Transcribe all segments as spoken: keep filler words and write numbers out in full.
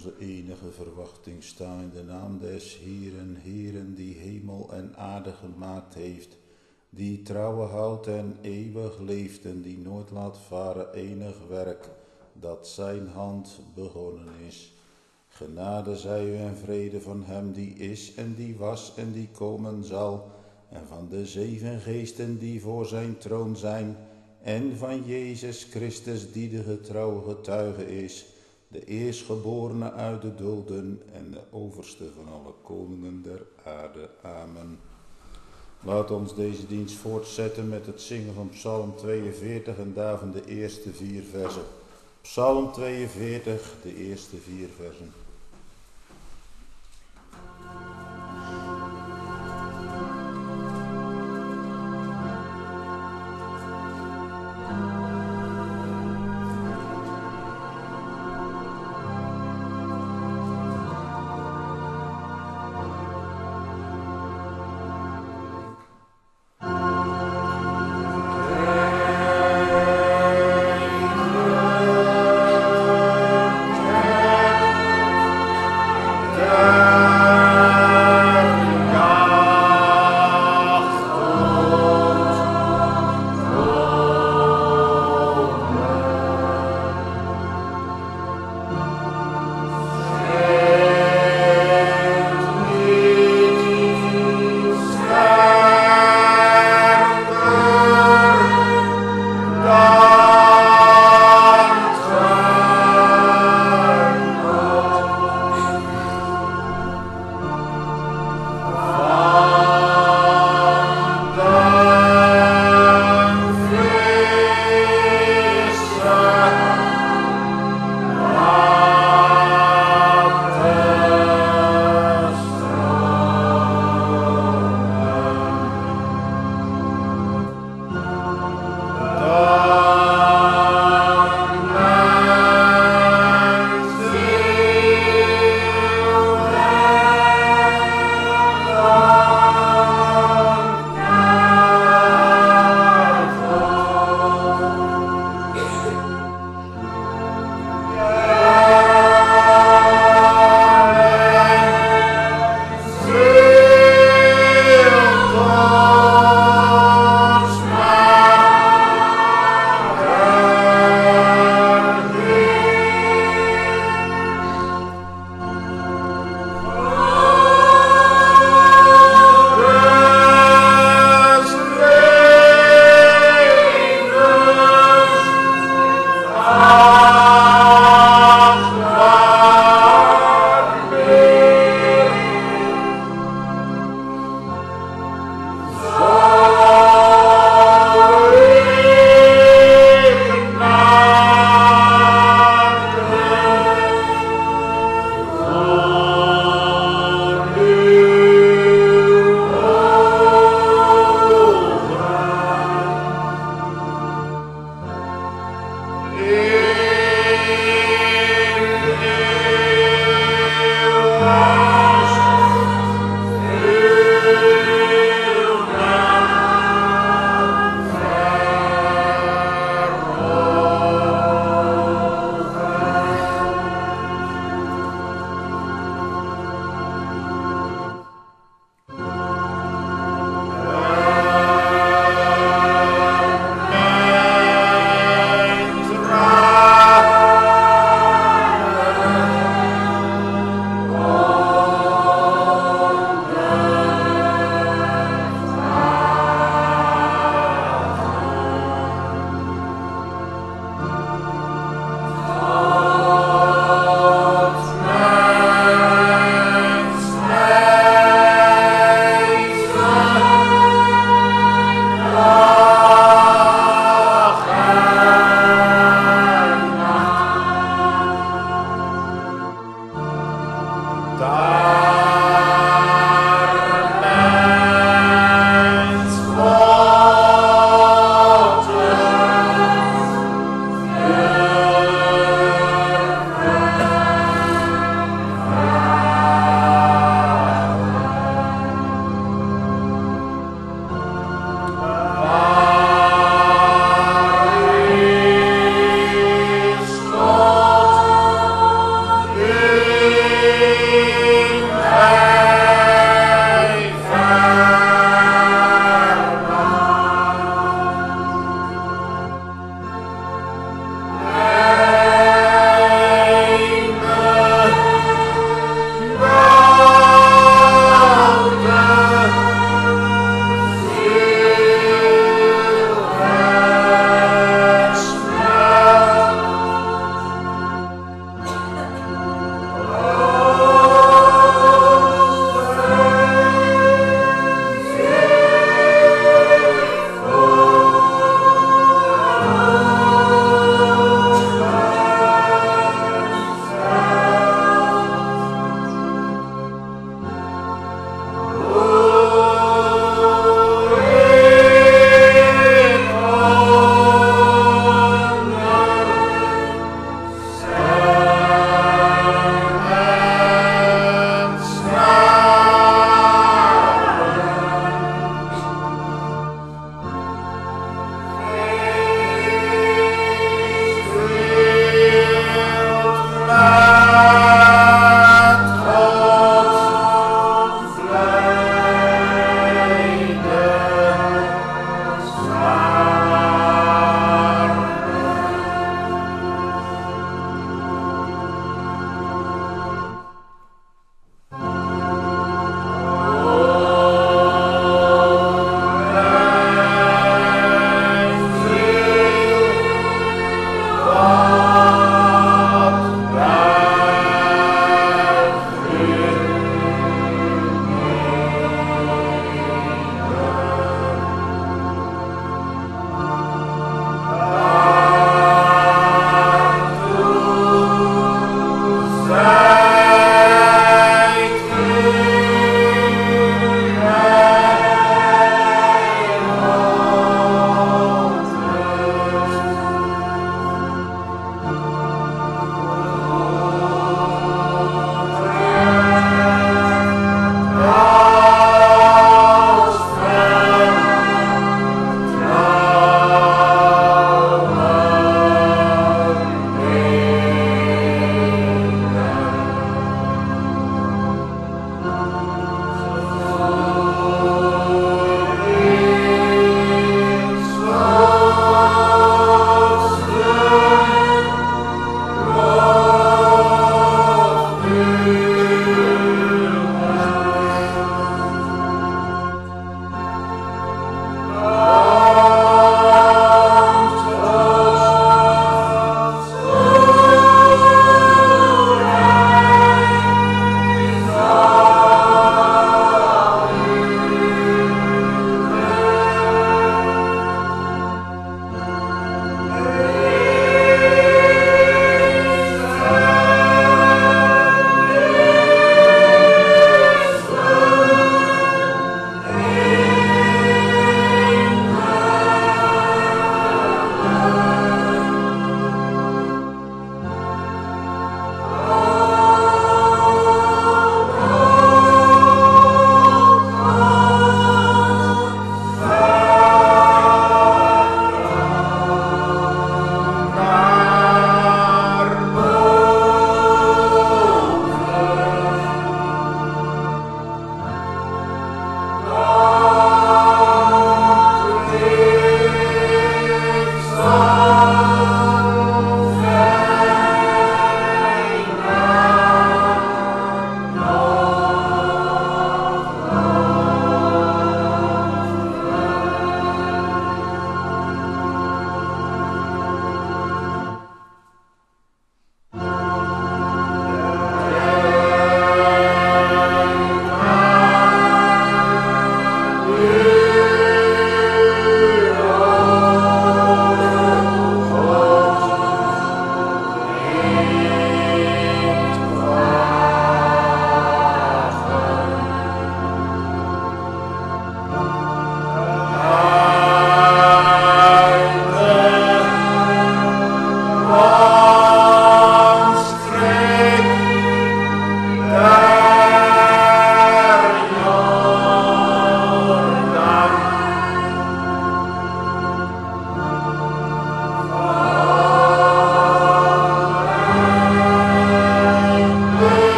onze enige verwachting sta in de naam des Heeren, Heeren, die hemel en aarde gemaakt heeft, die trouwe houdt en eeuwig leeft en die nooit laat varen enig werk, dat zijn hand begonnen is. Genade zij u en vrede van hem die is en die was en die komen zal, en van de zeven geesten die voor zijn troon zijn, en van Jezus Christus die de getrouwe getuige is, de eerstgeborene uit de doden en de overste van alle koningen der aarde. Amen. Laat ons deze dienst voortzetten met het zingen van Psalm tweeënveertig en daarvan de eerste vier versen. Psalm tweeënveertig, de eerste vier versen.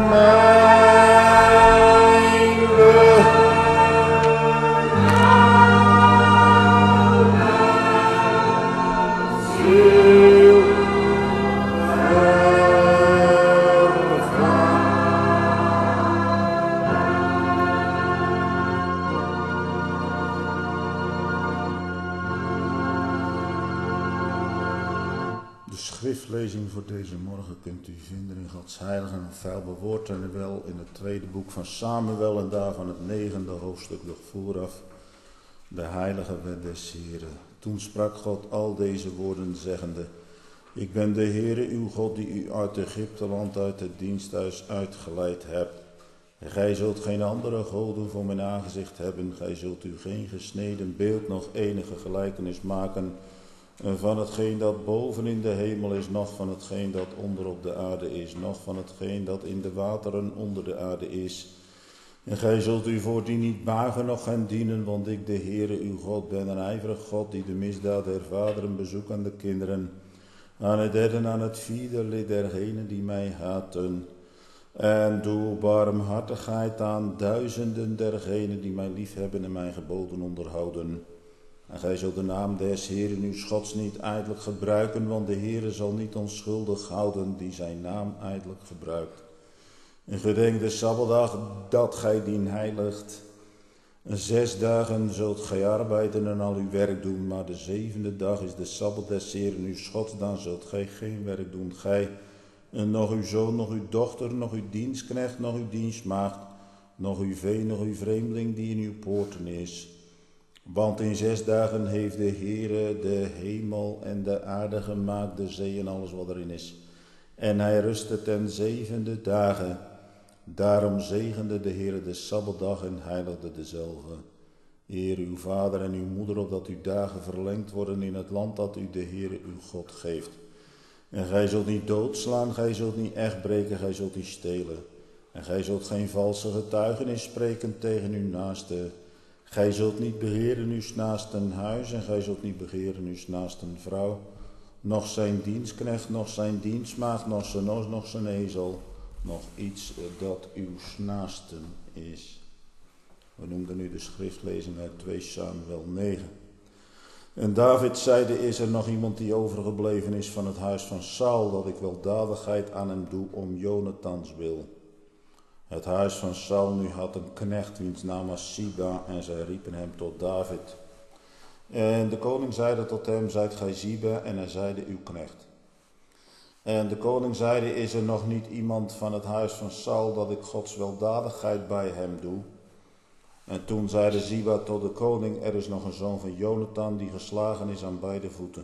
Schriftlezing voor deze morgen kunt u vinden in Gods heilige en onfeilbaar woord en wel in het tweede boek van Samuel en daarvan het negende hoofdstuk nog vooraf, de heilige wet des Heren. Toen sprak God al deze woorden zeggende: Ik ben de Heere uw God die u uit Egypteland uit het diensthuis uitgeleid hebt. Gij zult geen andere goden voor mijn aangezicht hebben, gij zult u geen gesneden beeld nog enige gelijkenis maken van hetgeen dat boven in de hemel is, noch van hetgeen dat onder op de aarde is, noch van hetgeen dat in de wateren onder de aarde is. En gij zult u voor die niet buigen noch gaan dienen, want ik de Heere uw God ben een ijverig God, die de misdaad der vaderen bezoekt aan de kinderen, aan het derde en aan het vierde lid dergenen die mij haten. En doe barmhartigheid aan duizenden dergenen die mij liefhebben en mijn geboden onderhouden. En gij zult de naam des Heeren uw Gods niet ijdelijk gebruiken, want de Heere zal niet onschuldig houden die zijn naam ijdelijk gebruikt. En gedenk de Sabbatdag dat gij dien heiligt. En zes dagen zult gij arbeiden en al uw werk doen, maar de zevende dag is de Sabbat des Heeren uw Gods, dan zult gij geen werk doen. Gij, en nog uw zoon, nog uw dochter, nog uw dienstknecht, nog uw dienstmaagd, nog uw vee, nog uw vreemdeling die in uw poorten is. Want in zes dagen heeft de Heere de hemel en de aarde gemaakt, de zee en alles wat erin is. En hij rustte ten zevende dagen. Daarom zegende de Heere de Sabbatdag en heiligde dezelve. Eer uw vader en uw moeder, opdat uw dagen verlengd worden in het land dat u de Heere uw God geeft. En gij zult niet doodslaan, gij zult niet echt breken, gij zult niet stelen. En gij zult geen valse getuigenis spreken tegen uw naaste. Gij zult niet begeren uw naasten huis, en gij zult niet begeren uw naasten vrouw, noch zijn dienstknecht, noch zijn dienstmaagd, noch zijn os, noch zijn ezel, nog iets dat uw naasten is. We noemden nu de schriftlezing uit twee Samuel negen. En David zeide: Is er nog iemand die overgebleven is van het huis van Saul, dat ik weldadigheid aan hem doe om Jonathans wil? Het huis van Saul nu had een knecht, wiens naam was Ziba, en zij riepen hem tot David. En de koning zeide tot hem: Zijt gij Ziba? En hij zeide: Uw knecht. En de koning zeide: Is er nog niet iemand van het huis van Saul, dat ik Gods weldadigheid bij hem doe? En toen zeide Ziba tot de koning: Er is nog een zoon van Jonathan, die geslagen is aan beide voeten.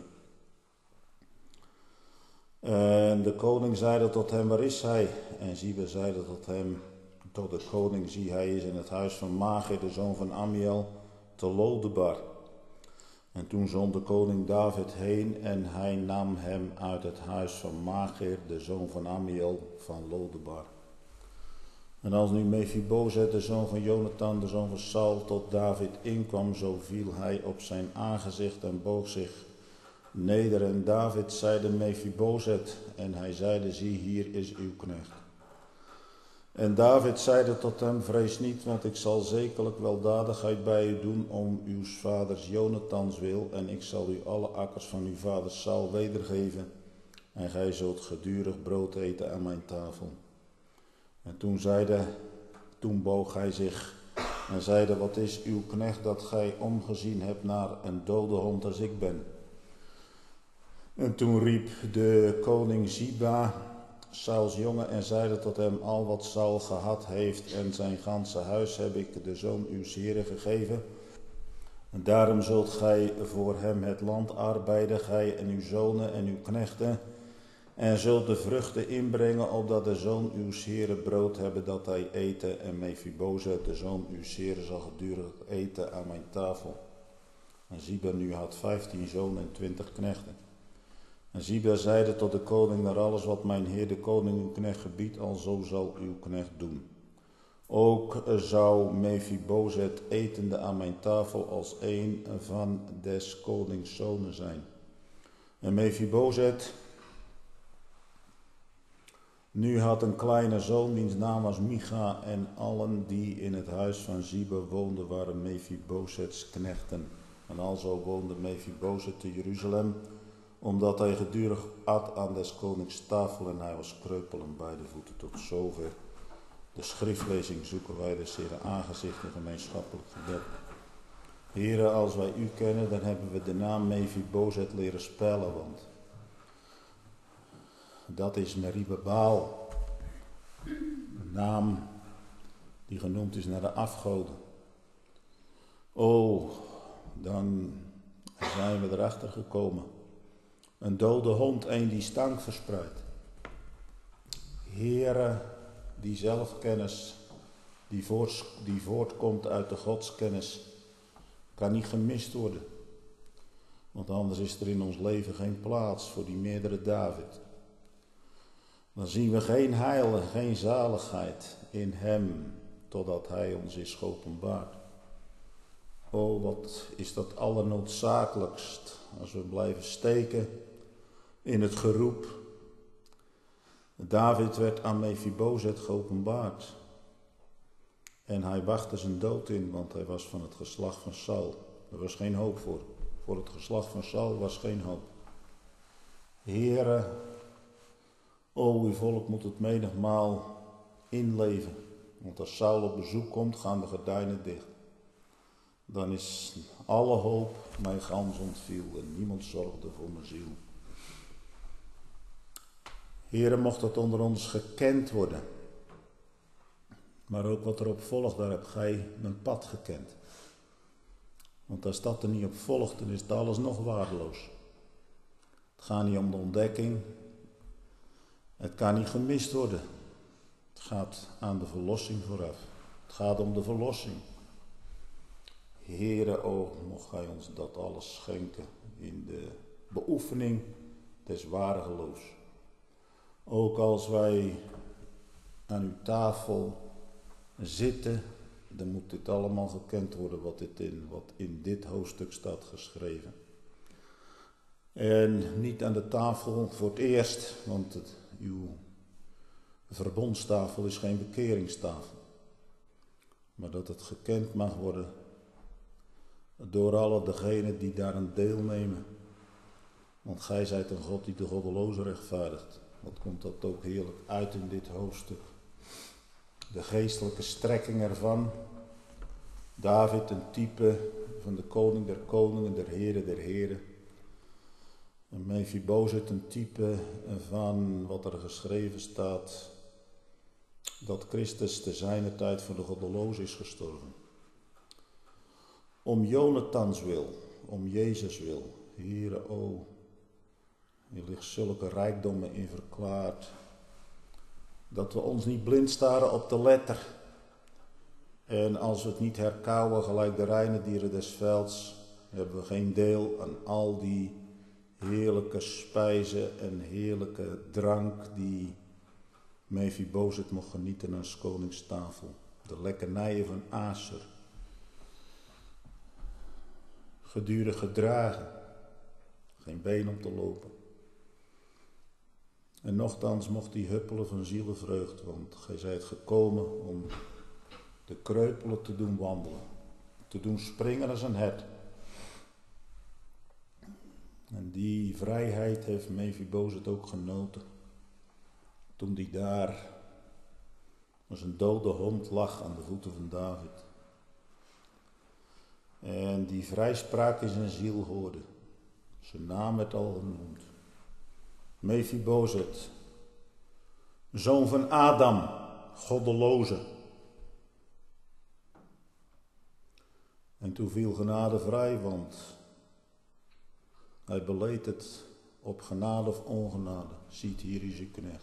En de koning zeide tot hem: Waar is hij? En Ziba zeide tot hem, tot de koning: Zie, hij is in het huis van Machir, de zoon van Amiel, te Lodebar. En toen zond de koning David heen en hij nam hem uit het huis van Machir, de zoon van Amiel, van Lodebar. En als nu Mephibozet, de zoon van Jonathan, de zoon van Saul, tot David inkwam, zo viel hij op zijn aangezicht en boog zich neder. En David zeide: Mephibozet. En hij zeide: Zie, hier is uw knecht. En David zeide tot hem: Vrees niet, want ik zal zekerlijk weldadigheid bij u doen om uw vaders Jonathans wil, en ik zal u alle akkers van uw vader Saul wedergeven, en gij zult gedurig brood eten aan mijn tafel. En toen zeide, toen boog hij zich en zeide: Wat is uw knecht dat gij omgezien hebt naar een dode hond als ik ben? En toen riep de koning Ziba, Sauls jongen, en zeide tot hem: Al wat Saul gehad heeft en zijn ganse huis heb ik de zoon uw Heren gegeven. En daarom zult gij voor hem het land arbeiden, gij en uw zonen en uw knechten, en zult de vruchten inbrengen, opdat de zoon uw Heren brood hebben dat hij eten. En Mephibozet, de zoon uw Heren, zal gedurig eten aan mijn tafel. En Ziba nu had vijftien zonen en twintig knechten. En Ziba zeide tot de koning: Naar alles wat mijn heer de koning uw knecht gebiedt, alzo zal uw knecht doen. Ook zou Mephibozet etende aan mijn tafel als een van des konings zonen zijn. En Mephibozet Nu had een kleine zoon, wiens naam was Micha, en allen die in het huis van Ziba woonden waren Mephibozets knechten. En alzo woonde Mephibozet te Jeruzalem, omdat hij gedurig at aan des konings tafel en hij was kreupel aan beide voeten. Tot zover de schriftlezing zoeken wij des Heeren aangezicht en gemeenschappelijk gebed. Heren, als wij u kennen, dan hebben we de naam Mephibozet leren spellen, want dat is Meriba Baal, een naam die genoemd is naar de afgoden. O, dan zijn we erachter gekomen. Een dode hond, een die stank verspreidt. Heere, die zelfkennis, die, voort, die voortkomt uit de godskennis, kan niet gemist worden. Want anders is er in ons leven geen plaats voor die meerdere David. Dan zien we geen heil en geen zaligheid in hem, totdat hij ons is geopenbaard. O, wat is dat allernoodzakelijkst als we blijven steken in het geroep. David werd aan Mephibozet geopenbaard. En hij wachtte zijn dood in, want hij was van het geslacht van Saul. Er was geen hoop voor. Voor het geslacht van Saul was geen hoop. Heere, o, uw volk moet het menigmaal inleven. Want als Saul op bezoek komt, gaan de gordijnen dicht. Dan is alle hoop mij gans ontviel en niemand zorgde voor mijn ziel. Heere, mocht dat onder ons gekend worden. Maar ook wat erop volgt, daar hebt gij mijn pad gekend. Want als dat er niet op volgt, dan is het alles nog waardeloos. Het gaat niet om de ontdekking. Het kan niet gemist worden. Het gaat aan de verlossing vooraf. Het gaat om de verlossing. Heere, o, mocht gij ons dat alles schenken in de beoefening des ware geloofs. Ook als wij aan uw tafel zitten, dan moet dit allemaal gekend worden wat, dit in, wat in dit hoofdstuk staat geschreven. En niet aan de tafel voor het eerst, want het, uw verbondstafel is geen bekeringstafel. Maar dat het gekend mag worden door alle degenen die daaraan deelnemen. Want gij zijt een God die de goddelozen rechtvaardigt. Wat komt dat ook heerlijk uit in dit hoofdstuk. De geestelijke strekking ervan. David, een type van de koning der koningen, der heren der heren. En Mephibozet, een type van wat er geschreven staat. Dat Christus te zijner tijd voor de goddelozen is gestorven. Om Jonathans wil, om Jezus wil. Heere, o, hier ligt zulke rijkdommen in verklaard. Dat we ons niet blind staren op de letter. En als we het niet herkauwen gelijk de reine dieren des velds, hebben we geen deel aan al die heerlijke spijzen en heerlijke drank die Mephibozet mocht genieten aan 's konings tafel. De lekkernijen van Aser. Gedurig gedragen. Geen been om te lopen. En nochtans mocht hij huppelen van zielenvreugd, want gij zijt gekomen om de kreupelen te doen wandelen. Te doen springen als een hert. En die vrijheid heeft Mephibozet ook genoten. Toen hij daar als een dode hond lag aan de voeten van David. En die vrijspraak in zijn ziel hoorde. Zijn naam werd al genoemd. Mephibozet, zoon van Adam, goddeloze. En toen viel genade vrij, want hij beleed het op genade of ongenade. Ziet, hier is uw knecht.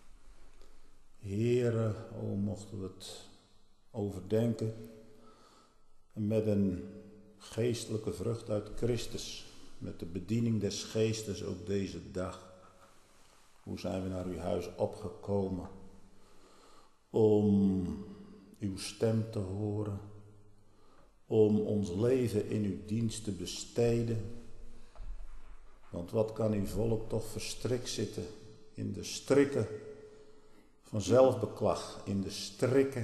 Heere, o, mochten we het overdenken en met een geestelijke vrucht uit Christus, met de bediening des geestes ook deze dag. Hoe zijn we naar uw huis opgekomen? Om uw stem te horen. Om ons leven in uw dienst te besteden. Want wat kan uw volk toch verstrikt zitten in de strikken van zelfbeklag, in de strikken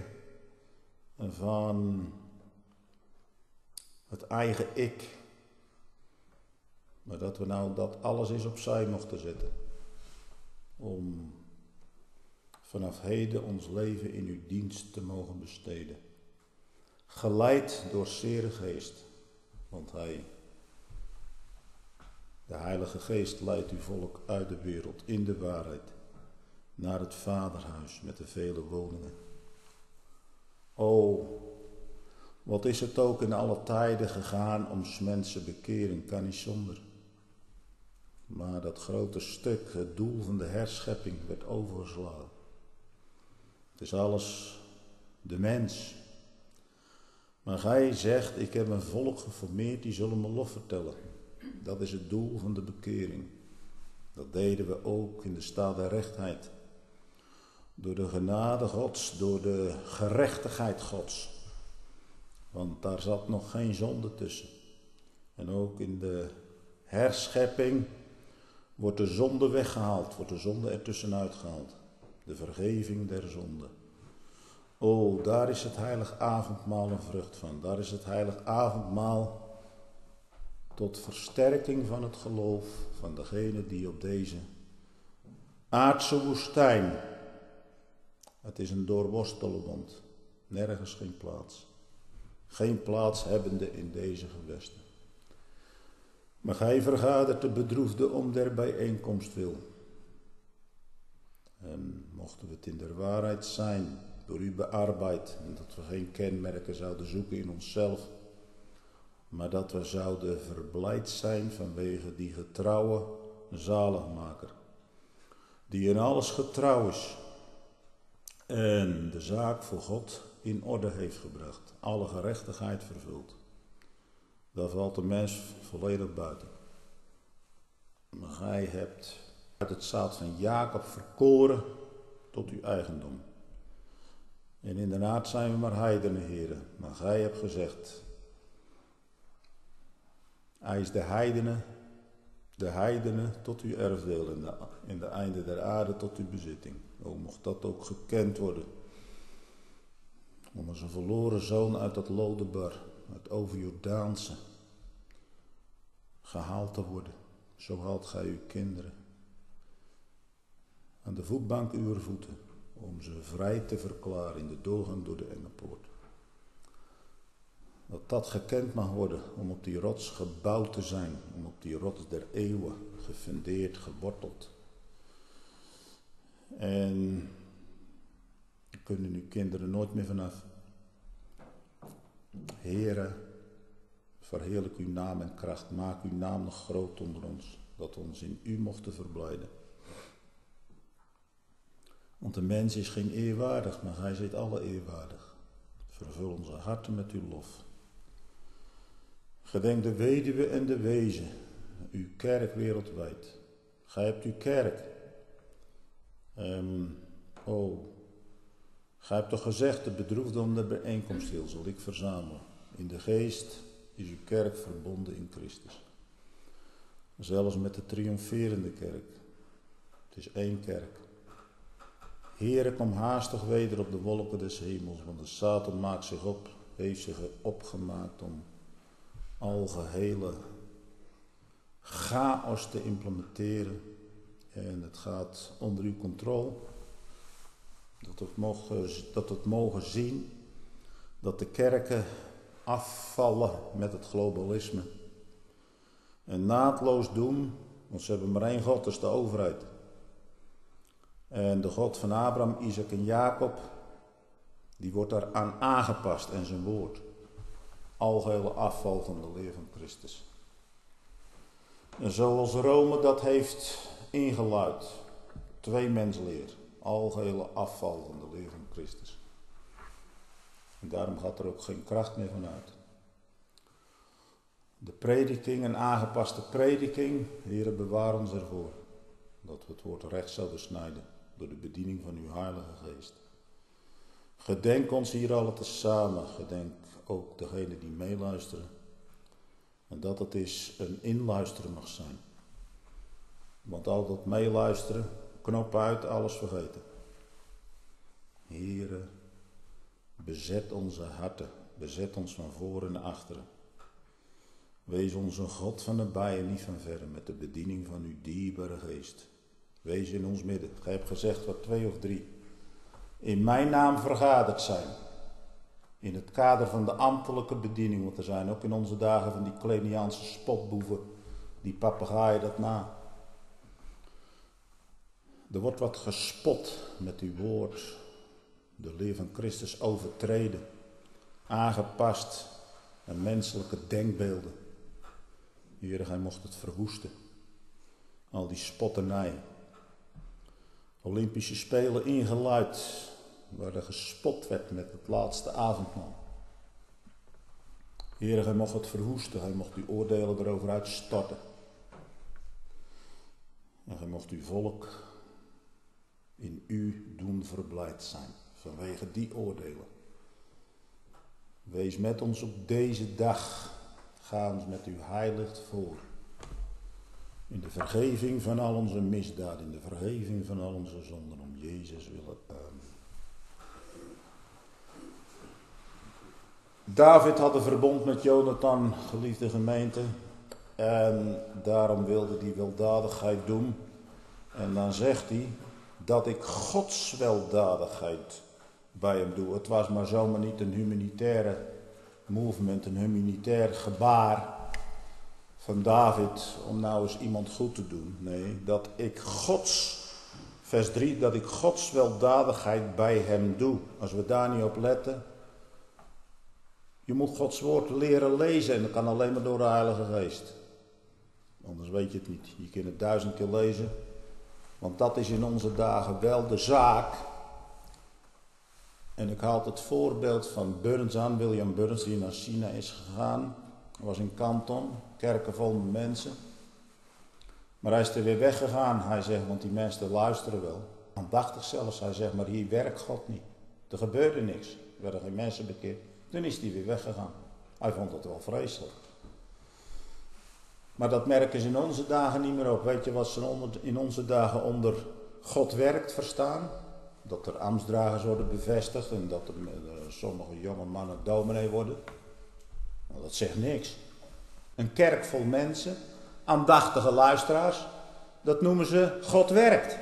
van het eigen ik. Maar dat we nou dat alles eens opzij mochten zetten. Om vanaf heden ons leven in uw dienst te mogen besteden. Geleid door Zere Geest. Want hij, de Heilige Geest, leidt uw volk uit de wereld in de waarheid. Naar het Vaderhuis met de vele woningen. O, wat is het ook in alle tijden gegaan om 's mensen bekering, kan niet zonder. Maar dat grote stuk, het doel van de herschepping, werd overgeslagen. Het is alles de mens. Maar gij zegt, ik heb een volk geformeerd, die zullen me lof vertellen. Dat is het doel van de bekering. Dat deden we ook in de staat der rechtheid. Door de genade Gods, door de gerechtigheid Gods. Want daar zat nog geen zonde tussen. En ook in de herschepping wordt de zonde weggehaald, wordt de zonde ertussenuit gehaald. De vergeving der zonde. O, daar is het heilig avondmaal een vrucht van. Daar is het heilig avondmaal tot versterking van het geloof van degene die op deze aardse woestijn, het is een doorworstelenbond, nergens geen plaats. Geen plaats hebbende in deze gewesten. Maar gij vergadert de bedroefde om der bijeenkomst wil. En mochten we het in der waarheid zijn, door u bearbeid, en dat we geen kenmerken zouden zoeken in onszelf, maar dat we zouden verblijd zijn vanwege die getrouwe zaligmaker, die in alles getrouw is en de zaak voor God in orde heeft gebracht, alle gerechtigheid vervult. Daar valt de mens volledig buiten. Maar gij hebt uit het zaad van Jacob verkoren tot uw eigendom. En inderdaad zijn we maar heidenen, heren. Maar gij hebt gezegd, hij is de heidenen, de heidenen tot uw erfdeel en de, in de einde der aarde tot uw bezitting. O, mocht dat ook gekend worden. Om als een verloren zoon uit dat Lodebar, het overjordaanse, gehaald te worden. Zo haalt gij uw kinderen aan de voetbank uw voeten, om ze vrij te verklaren in de doorgang door de enge poort. Dat dat gekend mag worden, om op die rots gebouwd te zijn, om op die rots der eeuwen gefundeerd, geworteld. En daar kunnen uw kinderen nooit meer vanaf. Heere, verheerlijk uw naam en kracht, maak uw naam nog groot onder ons, dat we ons in u mochten verblijden. Want de mens is geen eerwaardig, maar gij zijt alle eerwaardig. Vervul onze harten met uw lof. Gedenk de weduwe en de wezen, uw kerk wereldwijd. Gij hebt uw kerk. Um, oh, gij hebt toch gezegd, de bedroefde om de bijeenkomst wil, zal ik verzamelen. In de geest is uw kerk verbonden in Christus. Zelfs met de triomferende kerk. Het is één kerk. Heere, kom haastig weder op de wolken des hemels, want de Satan maakt zich op, heeft zich opgemaakt om algehele chaos te implementeren. En het gaat onder uw controle. Dat we het mogen, dat we het mogen zien dat de kerken afvallen met het globalisme. En naadloos doen, want ze hebben maar één God, dat is de overheid. En de God van Abraham, Isaac en Jacob, die wordt daaraan aangepast en zijn woord. Algehele afval van de leer van Christus. En zoals Rome dat heeft ingeluid, twee mensleer, algehele afval van de leer van Christus. En daarom gaat er ook geen kracht meer van uit. De prediking, een aangepaste prediking, Heere, bewaar ons ervoor. Dat we het woord recht zouden snijden door de bediening van uw Heilige Geest. Gedenk ons hier alle tezamen, gedenk ook degene die meeluisteren. En dat het is een inluisteren mag zijn. Want al dat meeluisteren, knop uit, alles vergeten. Heere, bezet onze harten, bezet ons van voren naar achteren. Wees onze God van nabij en niet van verre met de bediening van uw dierbare geest. Wees in ons midden. Gij hebt gezegd wat twee of drie in mijn naam vergaderd zijn. In het kader van de ambtelijke bediening, want er zijn ook in onze dagen van die Kleniaanse spotboeven, die papegaaien dat na. Er wordt wat gespot met uw woord, de leer van Christus overtreden, aangepast aan menselijke denkbeelden. Heere, gij mocht het verwoesten, al die spotternij. Olympische Spelen ingeluid, waar er gespot werd met het laatste avondmaal. Heere, gij mocht het verwoesten, gij mocht uw oordelen erover uitstorten. En gij mocht uw volk in u doen verblijd zijn, vanwege die oordelen. Wees met ons op deze dag, ga ons met uw heiligt voor. In de vergeving van al onze misdaden, in de vergeving van al onze zonden, om Jezus willen. Amen. David had een verbond met Jonathan, geliefde gemeente. En daarom wilde hij weldadigheid doen. En dan zegt hij dat ik Gods weldadigheid bij hem doe. Het was maar zomaar niet een humanitaire movement, een humanitair gebaar van David om nou eens iemand goed te doen. Nee, dat ik Gods, vers drie, dat ik Gods weldadigheid bij hem doe. Als we daar niet op letten. Je moet Gods woord leren lezen en dat kan alleen maar door de Heilige Geest. Anders weet je het niet. Je kunt het duizend keer lezen. Want dat is in onze dagen wel de zaak. En ik haal het voorbeeld van Burns aan, William Burns, die naar China is gegaan. Hij was in Canton, kerken vol met mensen. Maar hij is er weer weggegaan. Hij zegt, want die mensen luisteren wel. Aandachtig zelfs. Hij zegt, maar hier werkt God niet. Er gebeurde niks. Er werden geen mensen bekeerd. Toen is hij weer weggegaan. Hij vond het wel vreselijk. Maar dat merken ze in onze dagen niet meer op. Weet je wat ze in onze dagen onder God werkt verstaan? Dat er ambtsdragers worden bevestigd en dat er uh, sommige jonge mannen dominee worden. Nou, dat zegt niks. Een kerk vol mensen, aandachtige luisteraars, dat noemen ze God werkt.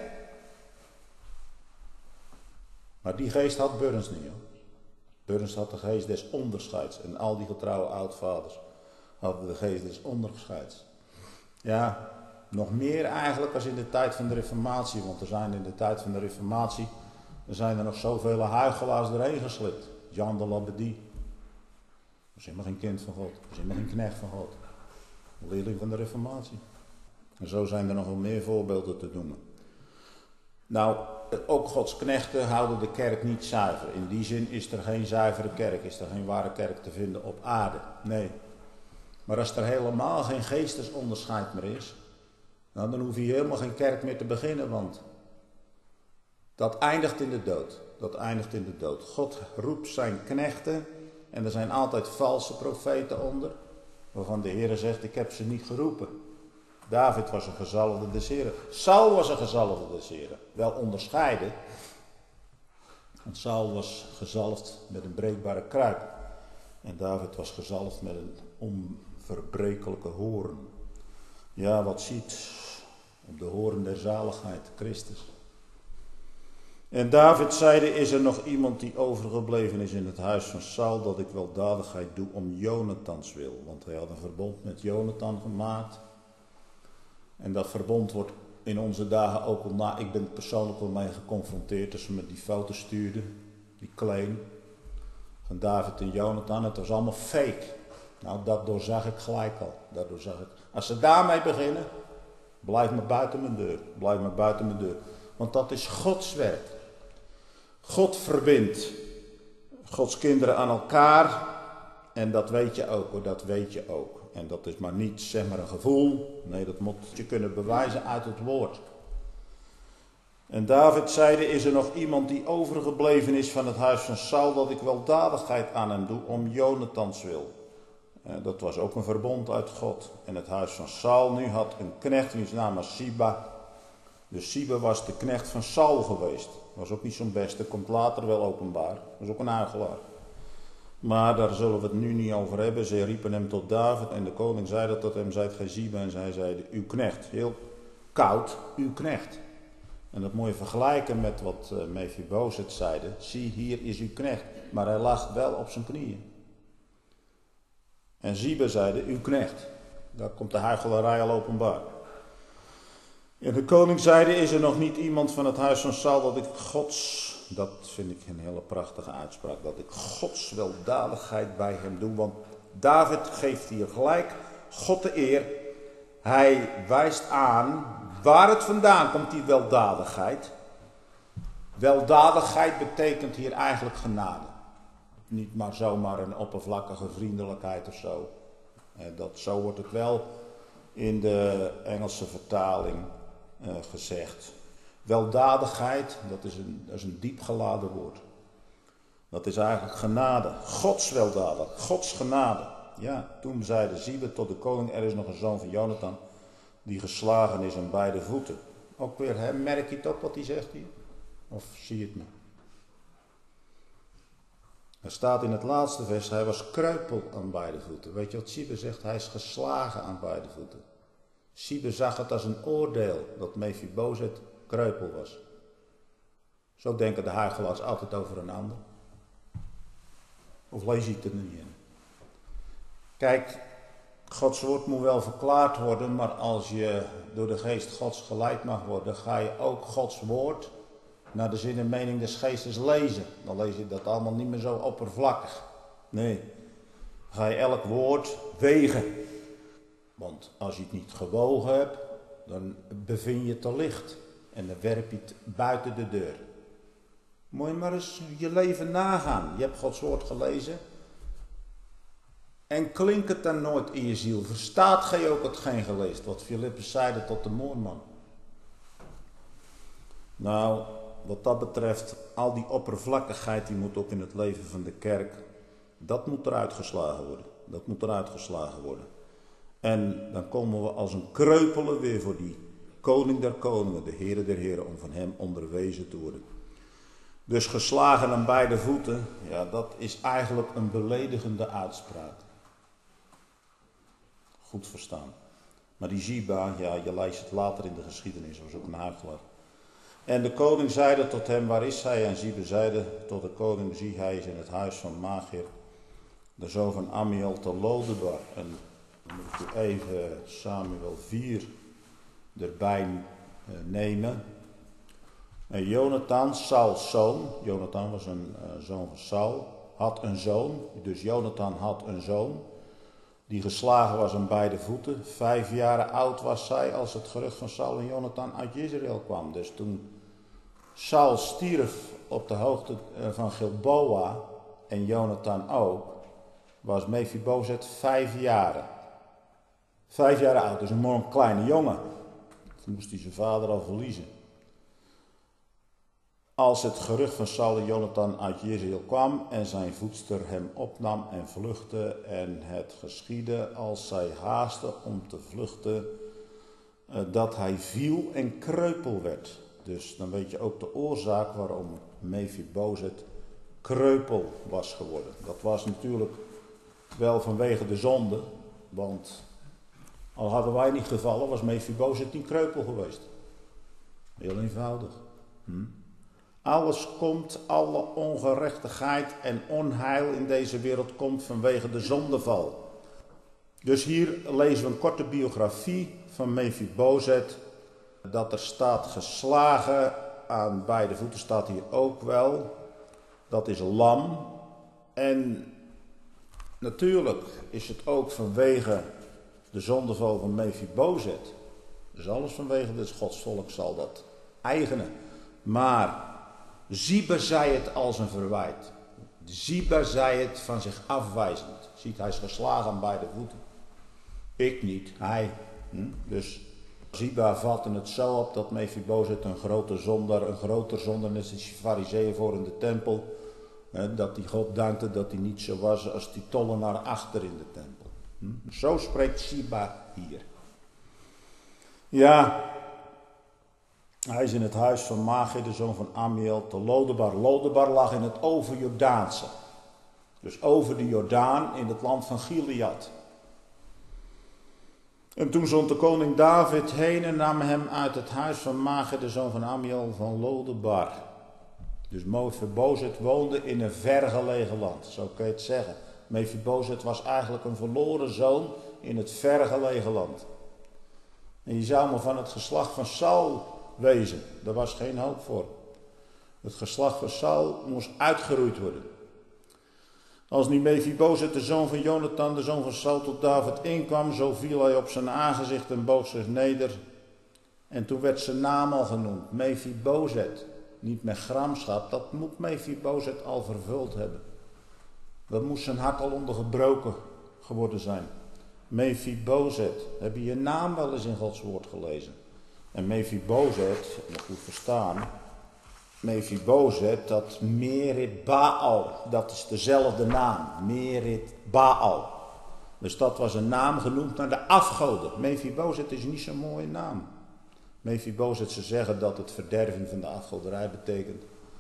Maar die geest had Burns niet, hoor. Burns had de geest des onderscheids en al die getrouwe oudvaders hadden de geest des onderscheids. Ja, nog meer eigenlijk als in de tijd van de Reformatie, want er zijn in de tijd van de Reformatie, er zijn er nog zoveel huichelaars doorheen geslipt. Jean de Labadie. Dat is helemaal geen kind van God, dat is helemaal geen knecht van God. Een leerling van de Reformatie. En zo zijn er nog wel meer voorbeelden te noemen. Nou, ook Gods knechten houden de kerk niet zuiver. In die zin is er geen zuivere kerk, is er geen ware kerk te vinden op aarde. Nee. Maar als er helemaal geen geestesonderscheid meer is, nou, dan hoef je helemaal geen kerk meer te beginnen, want dat eindigt in de dood. Dat eindigt in de dood. God roept zijn knechten en er zijn altijd valse profeten onder, waarvan de Heer zegt, ik heb ze niet geroepen. David was een gezalfde des Heren. Saul was een gezalfde des Heren. Wel onderscheiden. Want Saul was gezalfd met een breekbare kruik. En David was gezalfd met een onverbrekelijke hoorn. Ja, wat ziet op de hoorn der zaligheid, Christus. En David zeide, is er nog iemand die overgebleven is in het huis van Saul, dat ik weldadigheid doe om Jonathans wil. Want hij had een verbond met Jonathan gemaakt. En dat verbond wordt in onze dagen ook al na. Ik ben persoonlijk wel mee geconfronteerd toen ze me die foto stuurden. Die claim van David en Jonathan. Het was allemaal fake. Nou, dat doorzag ik gelijk al. Dat doorzag ik. Als ze daarmee beginnen, blijf maar buiten mijn deur. Blijf maar buiten mijn deur. Want dat is Gods werk. God verbindt Gods kinderen aan elkaar. En dat weet je ook hoor, dat weet je ook. En dat is maar niet zeg maar een gevoel. Nee, dat moet je kunnen bewijzen uit het woord. En David zeide, is er nog iemand die overgebleven is van het huis van Saul, dat ik weldadigheid aan hem doe om Jonathans wil. En dat was ook een verbond uit God. En het huis van Saul nu had een knecht, wiens naam was Siba. Dus Siba was de knecht van Saul geweest. Was ook niet zo'n beste, komt later wel openbaar. Was ook een huichelaar. Maar daar zullen we het nu niet over hebben. Ze riepen hem tot David en de koning zei dat tot hem, zijt gij Ziba? En zij zeiden, uw knecht. Heel koud, uw knecht. En dat moet je vergelijken met wat uh, Mephibozet zeide. Zie, hier is uw knecht. Maar hij lag wel op zijn knieën. En Ziba zeide, uw knecht. Daar komt de huichelarij al openbaar. En de koning zeide, is er nog niet iemand van het huis van Saul dat ik Gods... Dat vind ik een hele prachtige uitspraak. Dat ik Gods weldadigheid bij hem doe. Want David geeft hier gelijk God de eer. Hij wijst aan waar het vandaan komt, die weldadigheid. Weldadigheid betekent hier eigenlijk genade. Niet maar zomaar een oppervlakkige vriendelijkheid of zo. Dat, zo wordt het wel in de Engelse vertaling uh, gezegd. Weldadigheid, dat is, een, dat is een diep geladen woord. Dat is eigenlijk genade. Gods weldadigheid, Gods genade. Ja, toen zeiden Ziba tot de koning, er is nog een zoon van Jonathan die geslagen is aan beide voeten. Ook weer, hè, merk je het op wat hij zegt hier? Of zie je het niet? Er staat in het laatste vers, hij was kreupel aan beide voeten. Weet je wat Ziba zegt? Hij is geslagen aan beide voeten. Ziba zag het als een oordeel dat Mephibozet kreupel was. Zo denken de huichelaars altijd over een ander. Of lees je het er niet in? Kijk, Gods woord moet wel verklaard worden, maar als je door de geest Gods geleid mag worden, ga je ook Gods woord naar de zin en mening des geestes lezen. Dan lees je dat allemaal niet meer zo oppervlakkig. Nee, dan ga je elk woord wegen. Want als je het niet gewogen hebt, dan bevind je te licht. En dan werp je het buiten de deur. Moet je maar eens je leven nagaan. Je hebt Gods woord gelezen. En klinkt het dan nooit in je ziel? Verstaat gij ook hetgeen geleest? Wat Filippus zeide tot de moorman. Nou, wat dat betreft, al die oppervlakkigheid die moet ook in het leven van de kerk. Dat moet eruit geslagen worden. Dat moet eruit geslagen worden. En dan komen we als een kreupele weer voor die koning der koningen, de Heere der heren, om van hem onderwezen te worden. Dus geslagen aan beide voeten, ja, dat is eigenlijk een beledigende uitspraak. Goed verstaan. Maar die Ziba, ja, je leest het later in de geschiedenis, was ook een huichelaar. En de koning zeide tot hem, waar is hij? En Ziba zeide tot de koning, zie hij is in het huis van Machir, de zoon van Amiel te Lodebar. En dan moet ik even Samuel vier erbij nemen. En Jonathan, Sauls zoon, Jonathan was een uh, zoon van Saul, had een zoon. Dus Jonathan had een zoon, die geslagen was aan beide voeten. Vijf jaren oud was zij als het gerucht van Saul en Jonathan uit Israël kwam. Dus toen Saul stierf op de hoogte van Gilboa en Jonathan ook, was Mephibozet vijf jaren. Vijf jaar oud, dus een mooi kleine jongen. Toen moest hij zijn vader al verliezen. Als het gerucht van Saul en Jonathan uit Jezreel kwam en zijn voedster hem opnam en vluchtte en het geschiedde als zij haastte om te vluchten, dat hij viel en kreupel werd. Dus dan weet je ook de oorzaak waarom Mephibozet kreupel was geworden. Dat was natuurlijk wel vanwege de zonde, want al hadden wij niet gevallen, was Mephibozet niet kreupel geweest. Heel eenvoudig. Hm? Alles komt, alle ongerechtigheid en onheil in deze wereld komt vanwege de zondeval. Dus hier lezen we een korte biografie van Mephibozet. Dat er staat geslagen aan beide voeten, staat hier ook wel. Dat is lam. En natuurlijk is het ook vanwege de zondeval van Mephibozet. Dus alles vanwege het Gods volk zal dat eigenen. Maar Ziba zei het als een verwijt. Ziba zei het van zich afwijzend. Ziet, hij is geslagen aan beide voeten. Ik niet, hij. Hm? Dus Ziba vatte het zo op dat Mephibozet een grote zondaar, een groter zondaar, net als die farizeeën voor in de tempel. Hè, dat hij God dankte dat hij niet zo was als die tollenaar achter in de tempel. Hm? Zo spreekt Ziba hier. Ja, Hij is in het huis van Machir, de zoon van Amiel, te Lodebar. Lodebar lag in het overjordaanse. Dus over de Jordaan in het land van Gilead. En toen zond de koning David heen en nam hem uit het huis van Machir, de zoon van Amiel, van Lodebar. Dus Mephibozet woonde in een vergelegen land, zo kun je het zeggen. Mephibozet was eigenlijk een verloren zoon in het vergelegen land. En je zou maar van het geslacht van Saul wezen. Daar was geen hoop voor. Het geslacht van Saul moest uitgeroeid worden. Als nu Mephibozet, de zoon van Jonathan, de zoon van Saul, tot David inkwam, zo viel hij op zijn aangezicht en boog zich neder. En toen werd zijn naam al genoemd, Mephibozet. Niet met gramschap, dat moet Mephibozet al vervuld hebben. Dat moest zijn hart al ondergebroken geworden zijn. Mephibozet, heb je je naam wel eens in Gods woord gelezen? En Mephibozet, moet goed verstaan, Mephibozet, dat Merit Baal, dat is dezelfde naam, Merit Baal. Dus dat was een naam genoemd naar de afgoden. Mephibozet is niet zo'n mooie naam. Mephibozet, ze zeggen dat het verderving van de afgoderij betekent.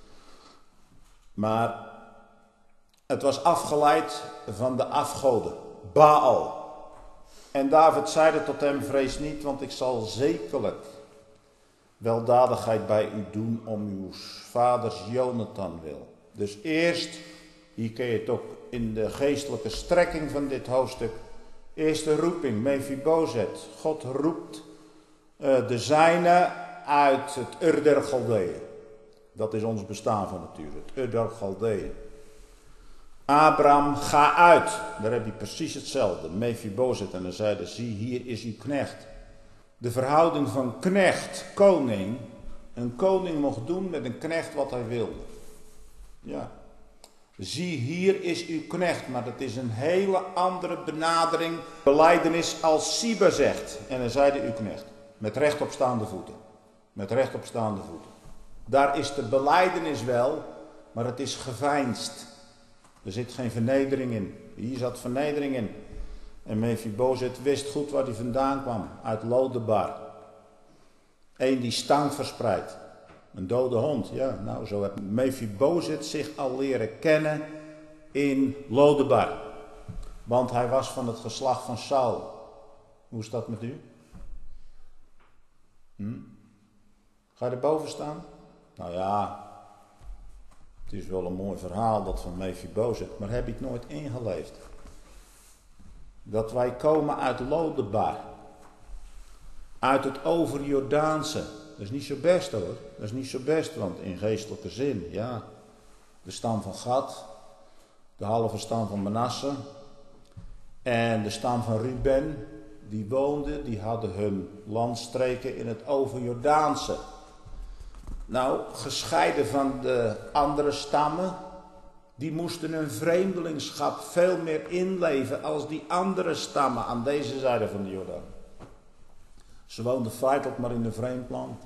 Maar het was afgeleid van de afgoden, Baal. En David zeide tot hem, vrees niet, want ik zal zekerlijk weldadigheid bij u doen om uw vaders Jonathan wil. Dus eerst, hier kun je het ook in de geestelijke strekking van dit hoofdstuk, eerste roeping, Mephibozet. God roept uh, de zijne uit het Ur der Galdeeën. Dat is ons bestaan van natuur, het Ur der Galdeeën. Abraham, ga uit. Daar heb je precies hetzelfde. Mephibozet, en dan zeiden, zie, hier is uw knecht. De verhouding van knecht, koning. Een koning mocht doen met een knecht wat hij wilde. Ja. Zie, hier is uw knecht. Maar dat is een hele andere benadering. Belijdenis als Siba zegt. En dan zeide uw knecht. Met rechtopstaande voeten. Met rechtopstaande voeten. Daar is de belijdenis wel. Maar het is geveinsd. Er zit geen vernedering in. Hier zat vernedering in. En Mephibozet wist goed waar hij vandaan kwam. Uit Lodebar. Eén die stank verspreidt. Een dode hond. Ja, nou zo heeft Mephibozet zich al leren kennen in Lodebar. Want hij was van het geslacht van Saul. Hoe is dat met u? Hm? Ga je erboven staan? Nou ja... Het is wel een mooi verhaal dat van Mephibozet, maar heb ik nooit ingeleefd. Dat wij komen uit Lodebar. Uit het overjordaanse. Dat is niet zo best hoor. Dat is niet zo best, want in geestelijke zin, ja. De stam van Gad. De halve stam van Manasse. En de stam van Ruben. Die woonden, die hadden hun landstreken in het overjordaanse. Nou, gescheiden van de andere stammen, die moesten hun vreemdelingschap veel meer inleven als die andere stammen aan deze zijde van de Jordaan. Ze woonden feitelijk maar in een vreemd land.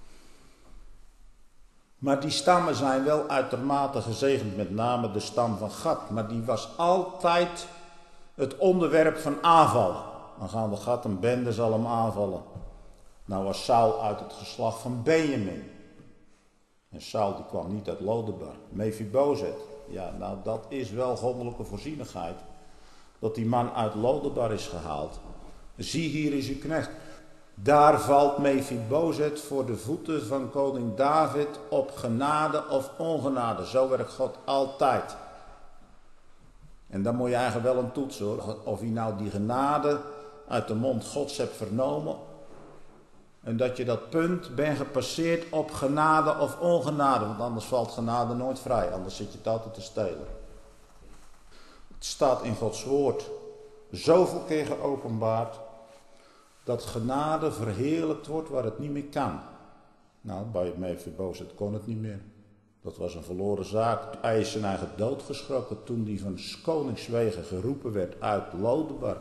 Maar die stammen zijn wel uitermate gezegend, met name de stam van Gad. Maar die was altijd het onderwerp van aanvallen. Dan gaan de Gad en bende zal hem aanvallen. Nou was Saul uit het geslacht van Benjamin. En Saul die kwam niet uit Lodebar. Mephibozet. Ja, nou dat is wel goddelijke voorzienigheid. Dat die man uit Lodebar is gehaald. Zie, hier is uw knecht. Daar valt Mephibozet voor de voeten van koning David op genade of ongenade. Zo werkt God altijd. En dan moet je eigenlijk wel een toetsen hoor. Of je nou die genade uit de mond Gods hebt vernomen. En dat je dat punt bent gepasseerd op genade of ongenade. Want anders valt genade nooit vrij. Anders zit je het altijd te stelen. Het staat in Gods woord zoveel keer geopenbaard. Dat genade verheerlijkt wordt waar het niet meer kan. Nou, bij Mephibozet kon het niet meer. Dat was een verloren zaak. Hij is zijn eigen dood geschrokken toen hij van koningswegen geroepen werd uit Lodebar.